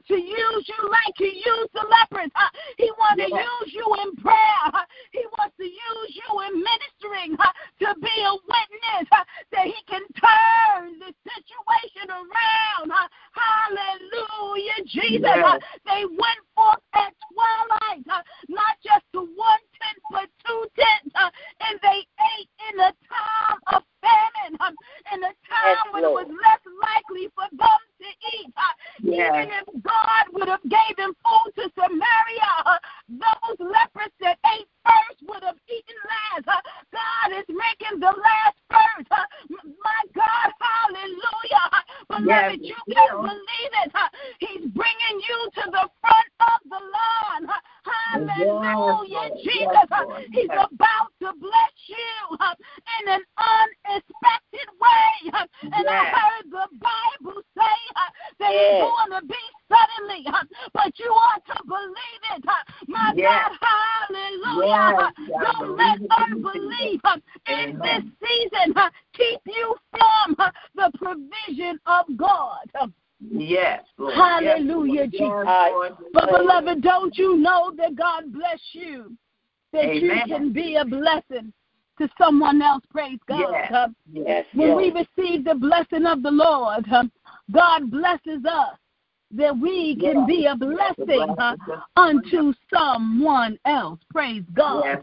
Jesus. They went forth at twilight, not just to one tent, but two tents, and they ate in a time of famine, in a time when it was less likely for them to eat. Even if God would have gave him food to Samaria, those lepers that ate first would have eaten last. God is making the last first. My God, hallelujah. Beloved, you can believe it. He's bringing you to the front of the line. Hallelujah, Jesus. He's about to bless you in an unexpected way. And I heard the Bible say that it's going to be suddenly, but you ought to believe it. My God, hallelujah. Don't let unbelief in this season keep you from the provision of God. Yes, Lord. Hallelujah, Jesus. But beloved, don't you know that God bless you, that you can be a blessing to someone else? Praise God. When we receive the blessing of the Lord, God blesses us that we can be a blessing unto someone else. Praise God.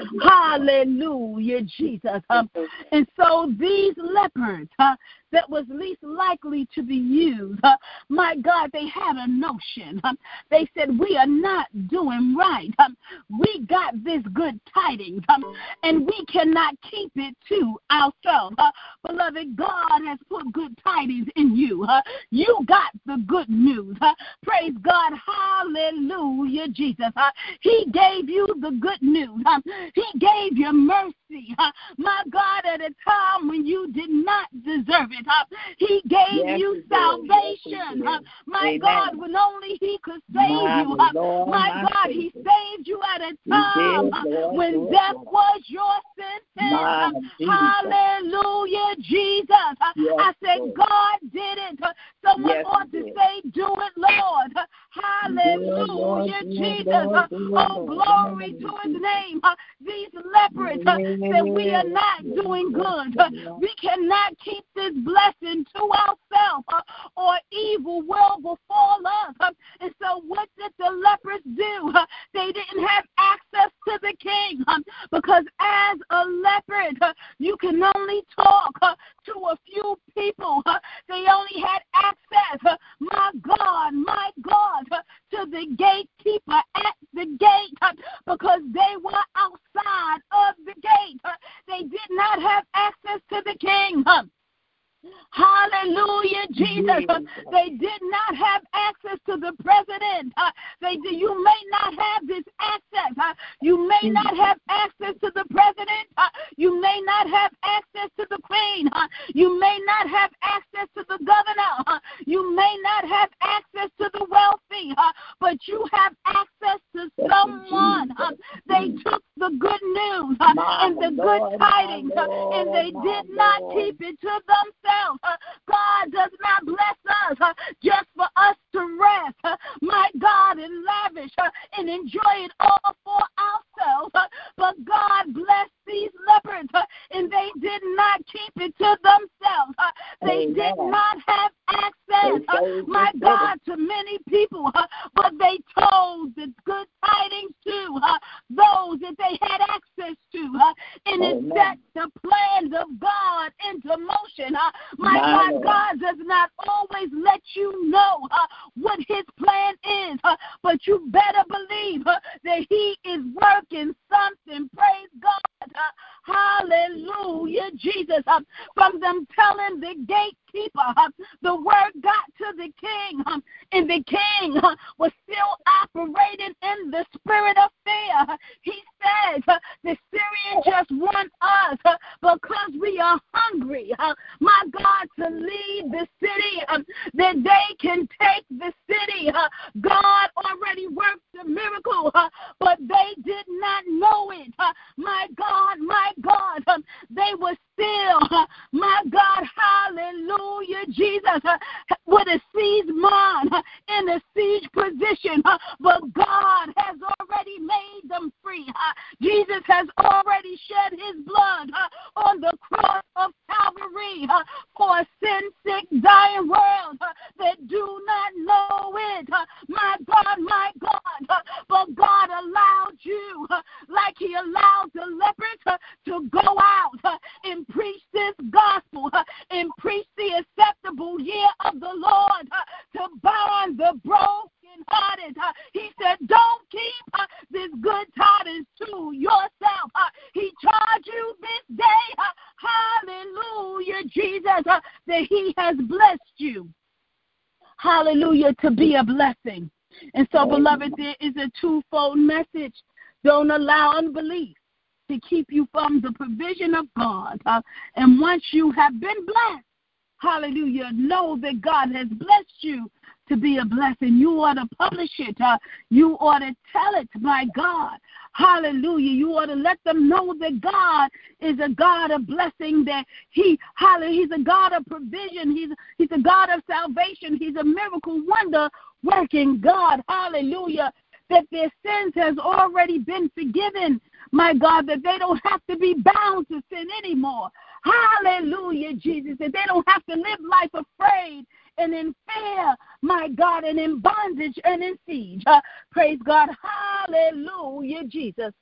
Hallelujah, Jesus. And so these lepers that was least likely to be used, my God, they had a notion. They said, we are not doing right. We got this good tidings, and we cannot keep it to ourselves. Beloved, God has put good tidings in you. You got the good news. Praise God. Hallelujah, Jesus. He gave you the good news. He gave you mercy. My God, at a time when you did not deserve it. He gave you salvation. My God, when only he could save you. My God, he saved you at a time when death was your sentence. Hallelujah, Jesus. I said, God did it. Someone ought to say, do it, Lord. Hallelujah, Jesus. Oh, glory to his name. These lepers said, we are not doing good. We cannot keep this blessing to ourselves, or evil will befall us. And so what did the lepers do? They didn't have access to the king, because as a leopard, you can only talk to a few people. They only had access, my God, to the gatekeeper at the gate, because they were outside of the gate. They did not have access to the king. Hallelujah, Jesus. They did not have access to the president. You may not have this access. You may not have access to the president. You may not have access to the queen. You may not have access to the governor. You may not have access to the wealthy, but you have access to someone. They took the good news and the good tidings, and they did not keep it to themselves. God does not bless us just for us to rest, my God, and lavish and enjoy it all for ourselves. But God blessed these lepers, and they did not keep it to themselves. They did not have access, my God, to many people, but they told the good tidings to those that they had access to, and it set the plans of God into motion. My God, God does not always let you know what his plan is, but you better believe that he is working something. Praise God. Hallelujah, Jesus. From them telling the gatekeeper, the word got to the king, and the king was still operating in the spirit of fear. He said, the Syrians just want us because we are hungry, my God, to leave the city, that they can take the city. God already worked the miracle, but they did not know it. My God, they were still, my God, hallelujah, Jesus, with a seized mind in a siege position, but God has already made them free. Jesus has already shed his blood on the cross of Calvary for a sin-sick, dying world that do not know it. hallelujah, to be a blessing. And so, beloved, there is a twofold message. Don't allow unbelief to keep you from the provision of God. And once you have been blessed, hallelujah, know that God has blessed you to be a blessing. You ought to publish it. You ought to tell it, my God. Hallelujah. You ought to let them know that God is a God of blessing, that He's a God of provision. He's a God of salvation. He's a miracle wonder working God. Hallelujah. That their sins has already been forgiven. My God, that they don't have to be bound to sin anymore. Hallelujah, Jesus. That they don't have to live life afraid and in fear, my God, and in bondage and in siege. Praise God. Hallelujah, Jesus.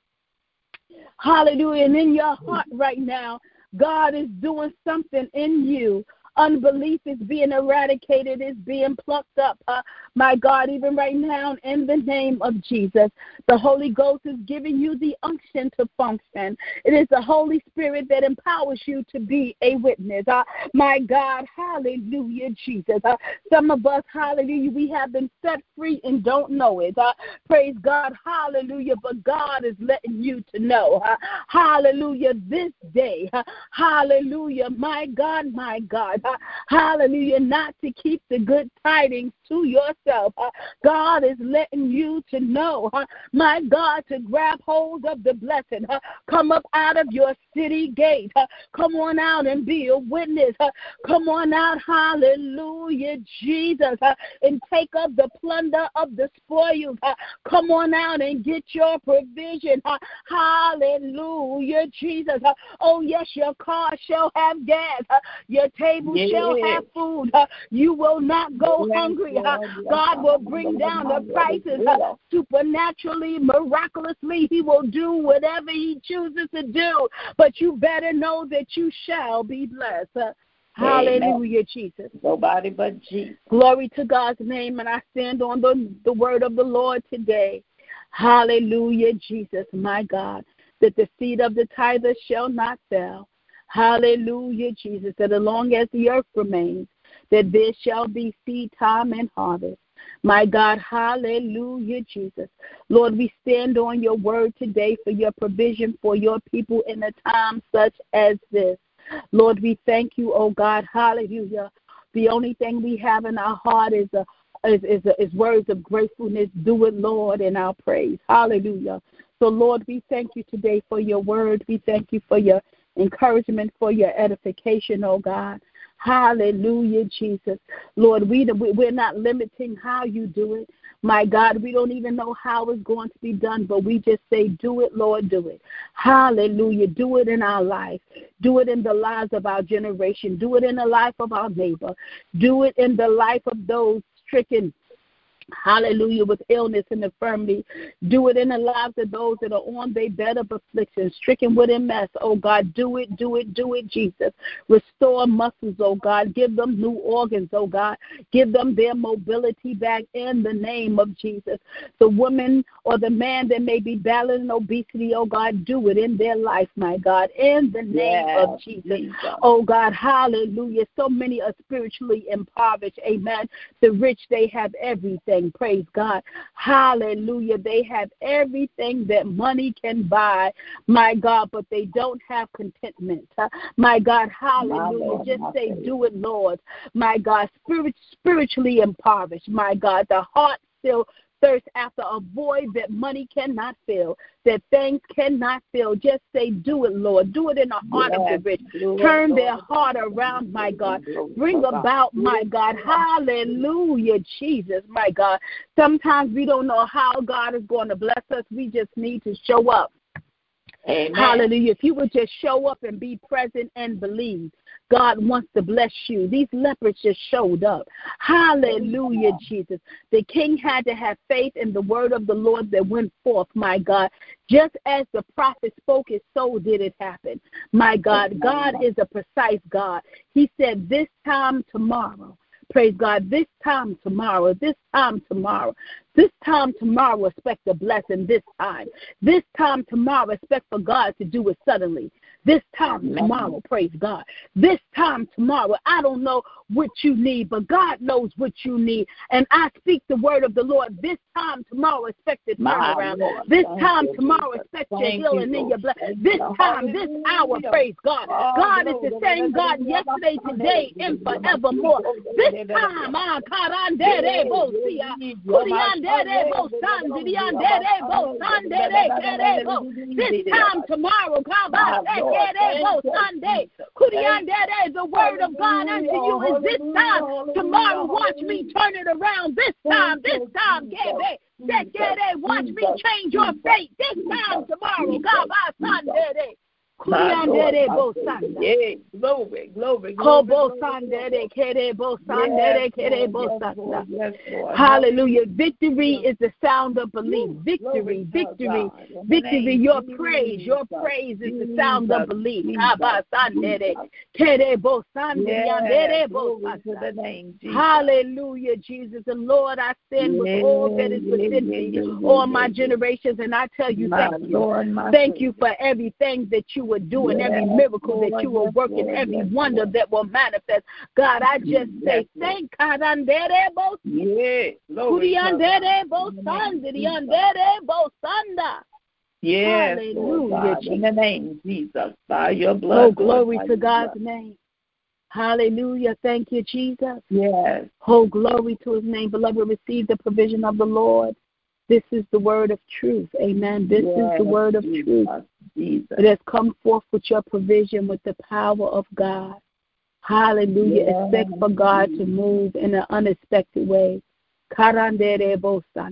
Hallelujah. And in your heart right now, God is doing something in you. Unbelief is being eradicated, is being plucked up. My God, even right now, in the name of Jesus, the Holy Ghost is giving you the unction to function. It is the Holy Spirit that empowers you to be a witness. My God, hallelujah, Jesus. Some of us, hallelujah, we have been set free and don't know it. Praise God, hallelujah, but God is letting you to know. Hallelujah, this day. Hallelujah, my God, my God. Hallelujah, not to keep the good tidings to yourself. God is letting you to know, my God, to grab hold of the blessing. Come up out of your city gate. Come on out and be a witness. Come on out, hallelujah, Jesus, and take up the plunder of the spoils. Come on out and get your provision. Hallelujah, Jesus. Oh, yes, your car shall have gas. Your table shall have food. You will not go hungry. God will bring down the prices supernaturally, miraculously. He will do whatever He chooses to do. But you better know that you shall be blessed. Hallelujah, Jesus. Nobody but Jesus. Glory to God's name, and I stand on the word of the Lord today. Hallelujah, Jesus, my God, that the seed of the tither shall not fail. Hallelujah, Jesus, that as long as the earth remains, that there shall be seed time and harvest. My God, hallelujah, Jesus. Lord, we stand on your word today for your provision for your people in a time such as this. Lord, we thank you, oh God, hallelujah. The only thing we have in our heart is words of gratefulness. Do it, Lord, in our praise. Hallelujah. So, Lord, we thank you today for your word. We thank you for your encouragement, for your edification, oh God. Hallelujah, Jesus. Lord, we're not limiting how you do it. My God, we don't even know how it's going to be done, but we just say, do it, Lord, do it. Hallelujah. Do it in our life. Do it in the lives of our generation. Do it in the life of our neighbor. Do it in the life of those stricken, hallelujah, with illness and infirmity. Do it in the lives of those that are on their bed of affliction, stricken with MS. Oh, God, do it, do it, do it, Jesus. Restore muscles, oh, God. Give them new organs, oh, God. Give them their mobility back in the name of Jesus. The woman or the man that may be battling obesity, oh, God, do it in their life, my God, in the name of Jesus. Oh, God, hallelujah. So many are spiritually impoverished, amen. The rich, they have everything. Praise God. Hallelujah. They have everything that money can buy, my God, but they don't have contentment. My God, hallelujah. Just say, do it, Lord. My God, spiritually impoverished. My God, the heart still thirst after a void that money cannot fill, that things cannot fill. Just say, do it, Lord. Do it in the heart of the rich. Turn their heart around, my God. Bring about, my God. Hallelujah, Jesus, my God. Sometimes we don't know how God is going to bless us. We just need to show up. Amen. Hallelujah. If you would just show up and be present and believe, God wants to bless you. These lepers just showed up. Hallelujah, Jesus. The king had to have faith in the word of the Lord that went forth, my God. Just as the prophet spoke it, so did it happen. My God, God is a precise God. He said, this time tomorrow. Praise God. This time tomorrow, this time tomorrow, this time tomorrow, expect a blessing this time. This time tomorrow, expect for God to do it suddenly. This time tomorrow, praise God. This time tomorrow, I don't know what you need, but God knows what you need. And I speak the word of the Lord. This time tomorrow, expect a turnaround. This time tomorrow, expect your healing in your blood. This time, this hour, praise God. God is the same God yesterday, today, and forevermore. This time, this time tomorrow, Sunday, the word of God unto you is this time. Tomorrow, watch me turn it around. This time, watch me change your fate. This time tomorrow, Sunday. Glory. Hallelujah. Victory is the sound of belief. Victory. Your praise is the sound of belief. Hallelujah, Jesus. And Lord, I stand with all that is within me, all my generations, and I tell you thank you. Thank you for everything that you are doing, every miracle that you are working, every wonder that will manifest. God, I just say thank God. Yes, hallelujah, in the name of Jesus, by your blood. Oh, glory to God's name. Hallelujah. Thank you, Jesus. Yes. Oh, glory to his name. Beloved, receive the provision of the Lord. This is the word of truth. Amen. This is the word of truth. Jesus. It has come forth with your provision, with the power of God. Hallelujah. Expect for God to move in an unexpected way. Expect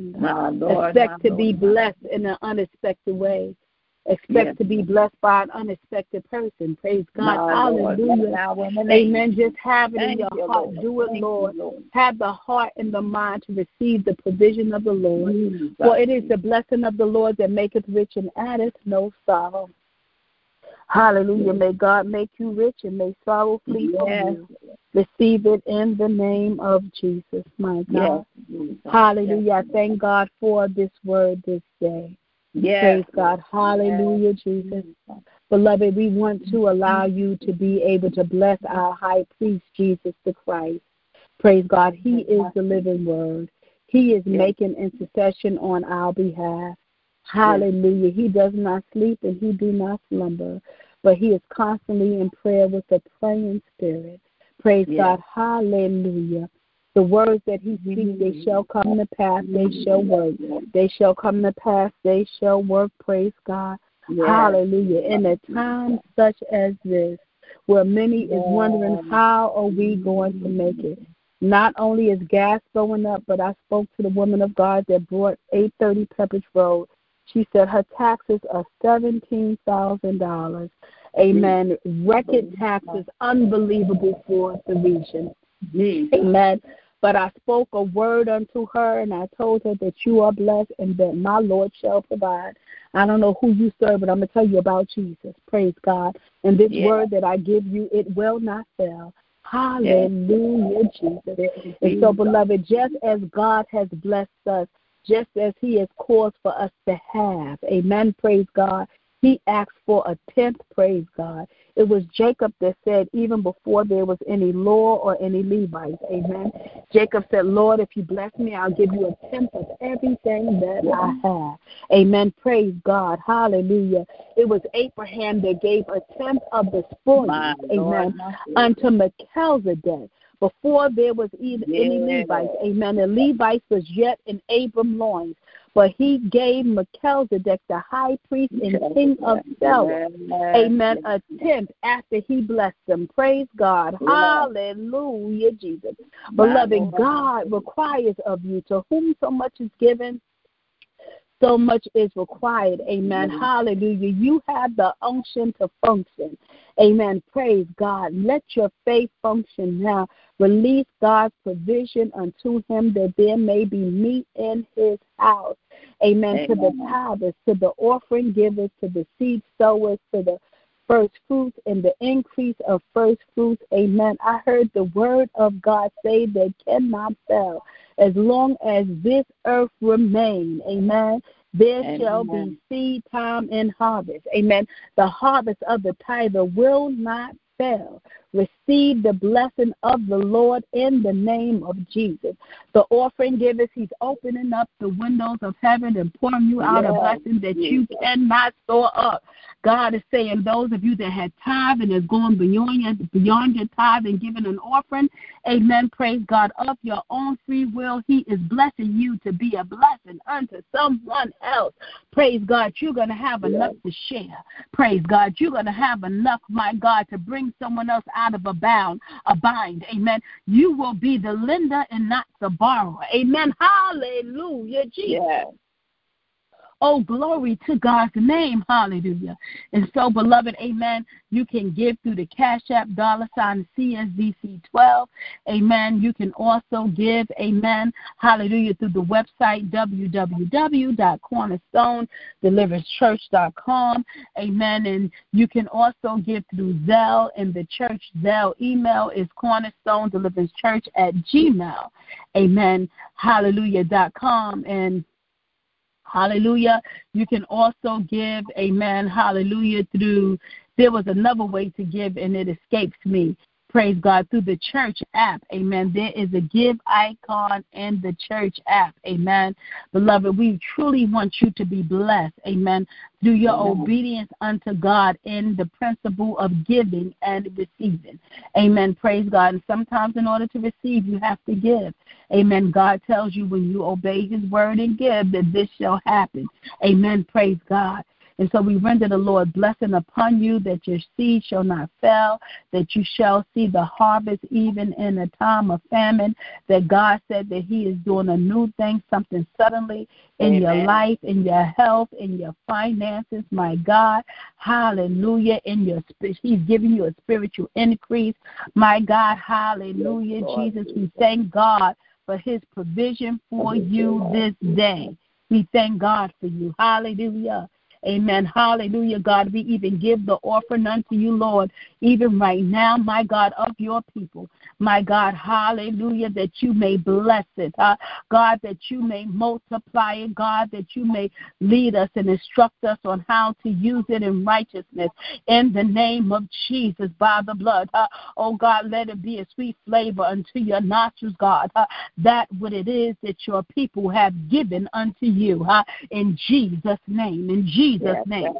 to be blessed in an unexpected way. Expect to be blessed by an unexpected person. Praise God. Hallelujah. Amen. Just have it in your heart. Do it, Lord. Have the heart and the mind to receive the provision of the Lord. For it is the blessing of the Lord that maketh rich and addeth no sorrow. Hallelujah. May God make you rich and may sorrow flee from you. Receive it in the name of Jesus, my God. Hallelujah. I thank God for this word this day. Praise God. Hallelujah, Jesus. Beloved, we want to allow you to be able to bless our high priest, Jesus the Christ. Praise God. He is the living word. He is making intercession on our behalf. Hallelujah. He does not sleep and he do not slumber, but he is constantly in prayer with a praying spirit. Praise God. Hallelujah. The words that he speaks, they shall come to pass, they shall work. They shall come to pass, they shall work. Praise God. Hallelujah. In a time such as this, where many is wondering how are we going to make it. Not only is gas going up, but I spoke to the woman of God that brought 830 Pepperidge Road. She said her taxes are $17,000. Amen. Record taxes, unbelievable for the region. Amen. But I spoke a word unto her, and I told her that you are blessed and that my Lord shall provide. I don't know who you serve, but I'm going to tell you about Jesus. Praise God. And this word that I give you, it will not fail. Hallelujah, Jesus. And so, beloved, just as God has blessed us, just as he has caused for us to have, amen, praise God, he asked for a tenth, praise God. It was Jacob that said, even before there was any law or any Levites, amen. Jacob said, Lord, if you bless me, I'll give you a tenth of everything that I have. Amen. Praise God. Hallelujah. It was Abraham that gave a tenth of the spoils, amen, unto Melchizedek. Before there was any Levites, amen. The Levites was yet in Abram's loins. But he gave Melchizedek, the high priest and king of Salem, amen, a tenth after he blessed them. Praise God. Hallelujah, Jesus. Beloved, God requires of you, to whom so much is given, so much is required. Amen. Hallelujah. You have the unction to function. Amen. Praise God. Let your faith function now. Release God's provision unto him that there may be meat in his house. Amen. To the tithers, to the offering givers, to the seed sowers, to the first fruits and the increase of first fruits. Amen. I heard the word of God say that cannot fail as long as this earth remains. Amen. There shall be seed time and harvest. Amen. The harvest of the tither will not fail. Receive the blessing of the Lord in the name of Jesus. The offering givers, he's opening up the windows of heaven and pouring you out a blessing that you cannot store up. God is saying those of you that had tithe and is going beyond your tithe and giving an offering, amen, praise God, of your own free will, he is blessing you to be a blessing unto someone else. Praise God, you're going to have enough to share. Praise God, you're going to have enough, my God, to bring someone else out of a bind. Amen. You will be the lender and not the borrower. Amen. Hallelujah, Jesus. Yes. Oh, glory to God's name. Hallelujah. And so, beloved, amen, you can give through the Cash App, $CSDC12. Amen. You can also give, amen, hallelujah, through the website, www.cornerstonedeliverancepchurch.com. Amen. And you can also give through Zelle, and the church Zelle email is cornerstonedeliverancepchurch@gmail. Amen. Hallelujah.com. And hallelujah. You can also give, amen, hallelujah, there was another way to give, and it escapes me. Praise God, through the church app, amen. There is a give icon in the church app, amen. Beloved, we truly want you to be blessed, amen, through your obedience unto God in the principle of giving and receiving, amen. Praise God. And sometimes in order to receive, you have to give, amen. God tells you when you obey his word and give that this shall happen, amen. Praise God. And so we render the Lord blessing upon you, that your seed shall not fail, that you shall see the harvest even in a time of famine, that God said that he is doing a new thing, something suddenly in your life, in your health, in your finances, my God. Hallelujah. In your he's giving you a spiritual increase, my God. Hallelujah. Jesus, we thank God for his provision for you this day. We thank God for you. Hallelujah. Amen. Hallelujah, God. We even give the offering unto you, Lord, even right now, my God, of your people. My God, hallelujah, that you may bless it. God, that you may multiply it. God, that you may lead us and instruct us on how to use it in righteousness. In the name of Jesus, by the blood. Oh, God, let it be a sweet flavor unto your nostrils, God. That what it is that your people have given unto you. In Jesus' name. In Jesus' name.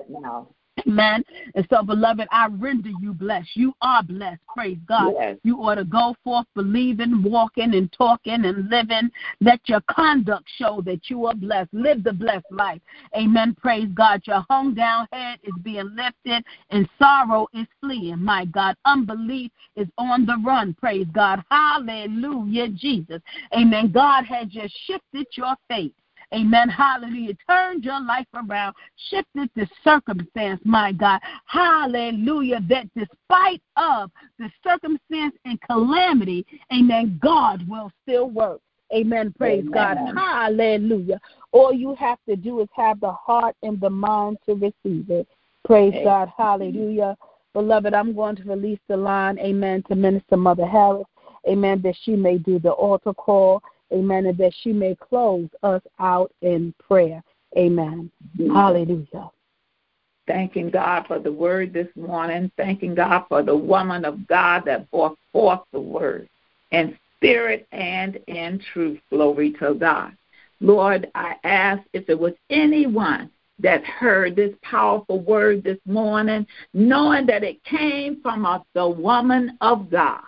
Amen. And so, beloved, I render you blessed. You are blessed. Praise God. Yes. You ought to go forth believing, walking, and talking, and living. Let your conduct show that you are blessed. Live the blessed life. Amen. Praise God. Your hung down head is being lifted, and sorrow is fleeing. My God. Unbelief is on the run. Praise God. Hallelujah, Jesus. Amen. God has just shifted your fate. Amen. Hallelujah. Turned your life around. Shifted the circumstance, my God. Hallelujah. That despite of the circumstance and calamity, amen, God will still work. Amen. Praise God. Hallelujah. All you have to do is have the heart and the mind to receive it. Praise God. Hallelujah. Beloved, I'm going to release the line, amen, to Minister Mother Harris, amen, that she may do the altar call. Amen, and that she may close us out in prayer. Amen. Hallelujah. Thanking God for the word this morning. Thanking God for the woman of God that brought forth the word in spirit and in truth. Glory to God. Lord, I ask if there was anyone that heard this powerful word this morning, knowing that it came from the woman of God,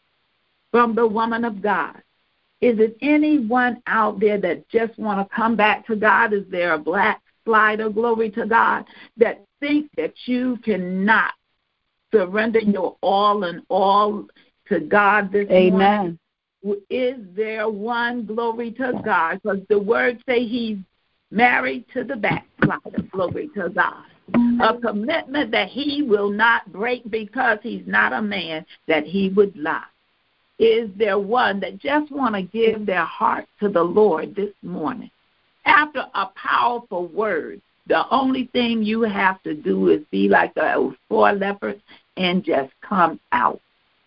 from the woman of God. Is it anyone out there that just want to come back to God? Is there a black slider, glory to God, that think that you cannot surrender your all and all to God this morning? Is there one, glory to God? Because the word say he's married to the backslider, glory to God. A commitment that he will not break because he's not a man that he would lie. Is there one that just want to give their heart to the Lord this morning? After a powerful word, the only thing you have to do is be like those 4 lepers and just come out.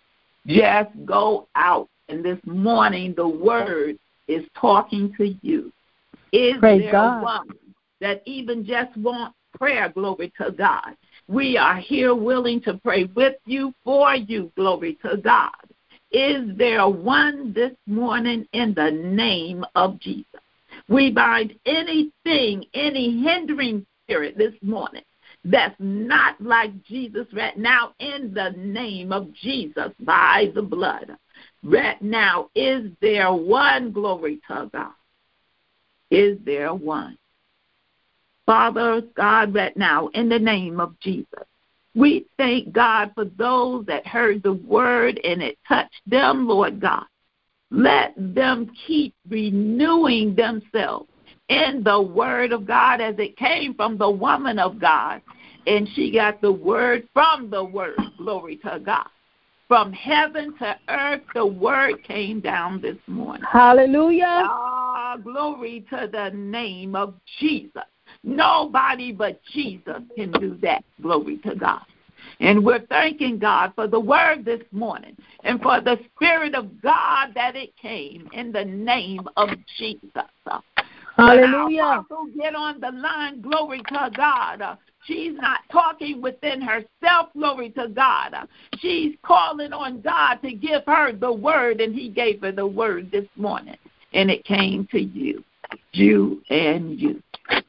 Just go out. And this morning, the word is talking to you. Is there one that even just want prayer, glory to God. We are here willing to pray with you, for you, glory to God. Is there one this morning in the name of Jesus? We bind anything, any hindering spirit this morning that's not like Jesus right now in the name of Jesus by the blood. Right now, is there one, glory to God? Is there one? Father God, right now, in the name of Jesus, we thank God for those that heard the word and it touched them, Lord God. Let them keep renewing themselves in the word of God as it came from the woman of God. And she got the word from the word, glory to God. From heaven to earth, the word came down this morning. Hallelujah. Glory to the name of Jesus. Nobody but Jesus can do that. Glory to God. And we're thanking God for the word this morning and for the Spirit of God that it came in the name of Jesus. Hallelujah. When our get on the line, glory to God. She's not talking within herself, glory to God. She's calling on God to give her the word, and he gave her the word this morning. And it came to you, you and you.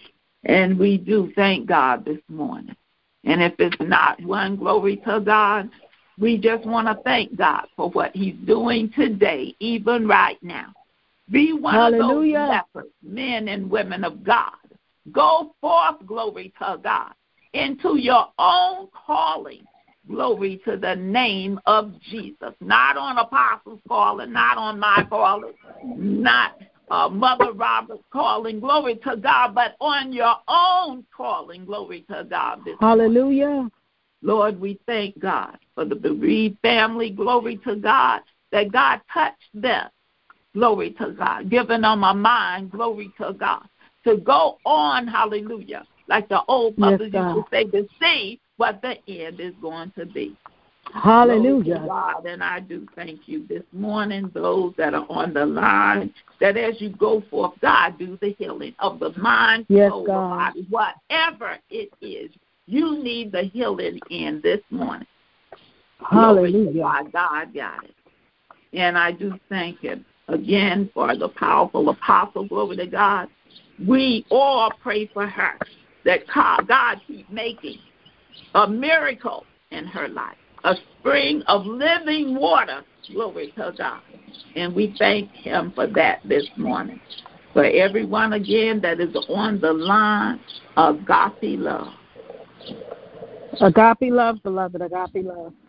And we do thank God this morning. And if it's not one, glory to God, we just want to thank God for what he's doing today, even right now. Be one Hallelujah. of those lepers, men and women of God. Go forth, glory to God, into your own calling, glory to the name of Jesus. Not on Apostle's calling, not on my calling, not Mother Robert's calling, glory to God, but on your own calling, glory to God. Hallelujah. Morning. Lord, we thank God for the bereaved family, glory to God, that God touched them, glory to God, giving them a mind, glory to God, to go on, hallelujah, like the old mothers used to say, to see what the end is going to be. Hallelujah. God, and I do thank you this morning, those that are on the line, that as you go forth, God, do the healing of the mind, soul, the body, whatever it is. You need the healing in this morning. Hallelujah. God got it. And I do thank him again for the powerful apostle, glory to God. We all pray for her, that God keep making a miracle in her life. A spring of living water, glory to God. And we thank him for that this morning. For everyone, again, that is on the line, agape love. Agape love, beloved, agape love.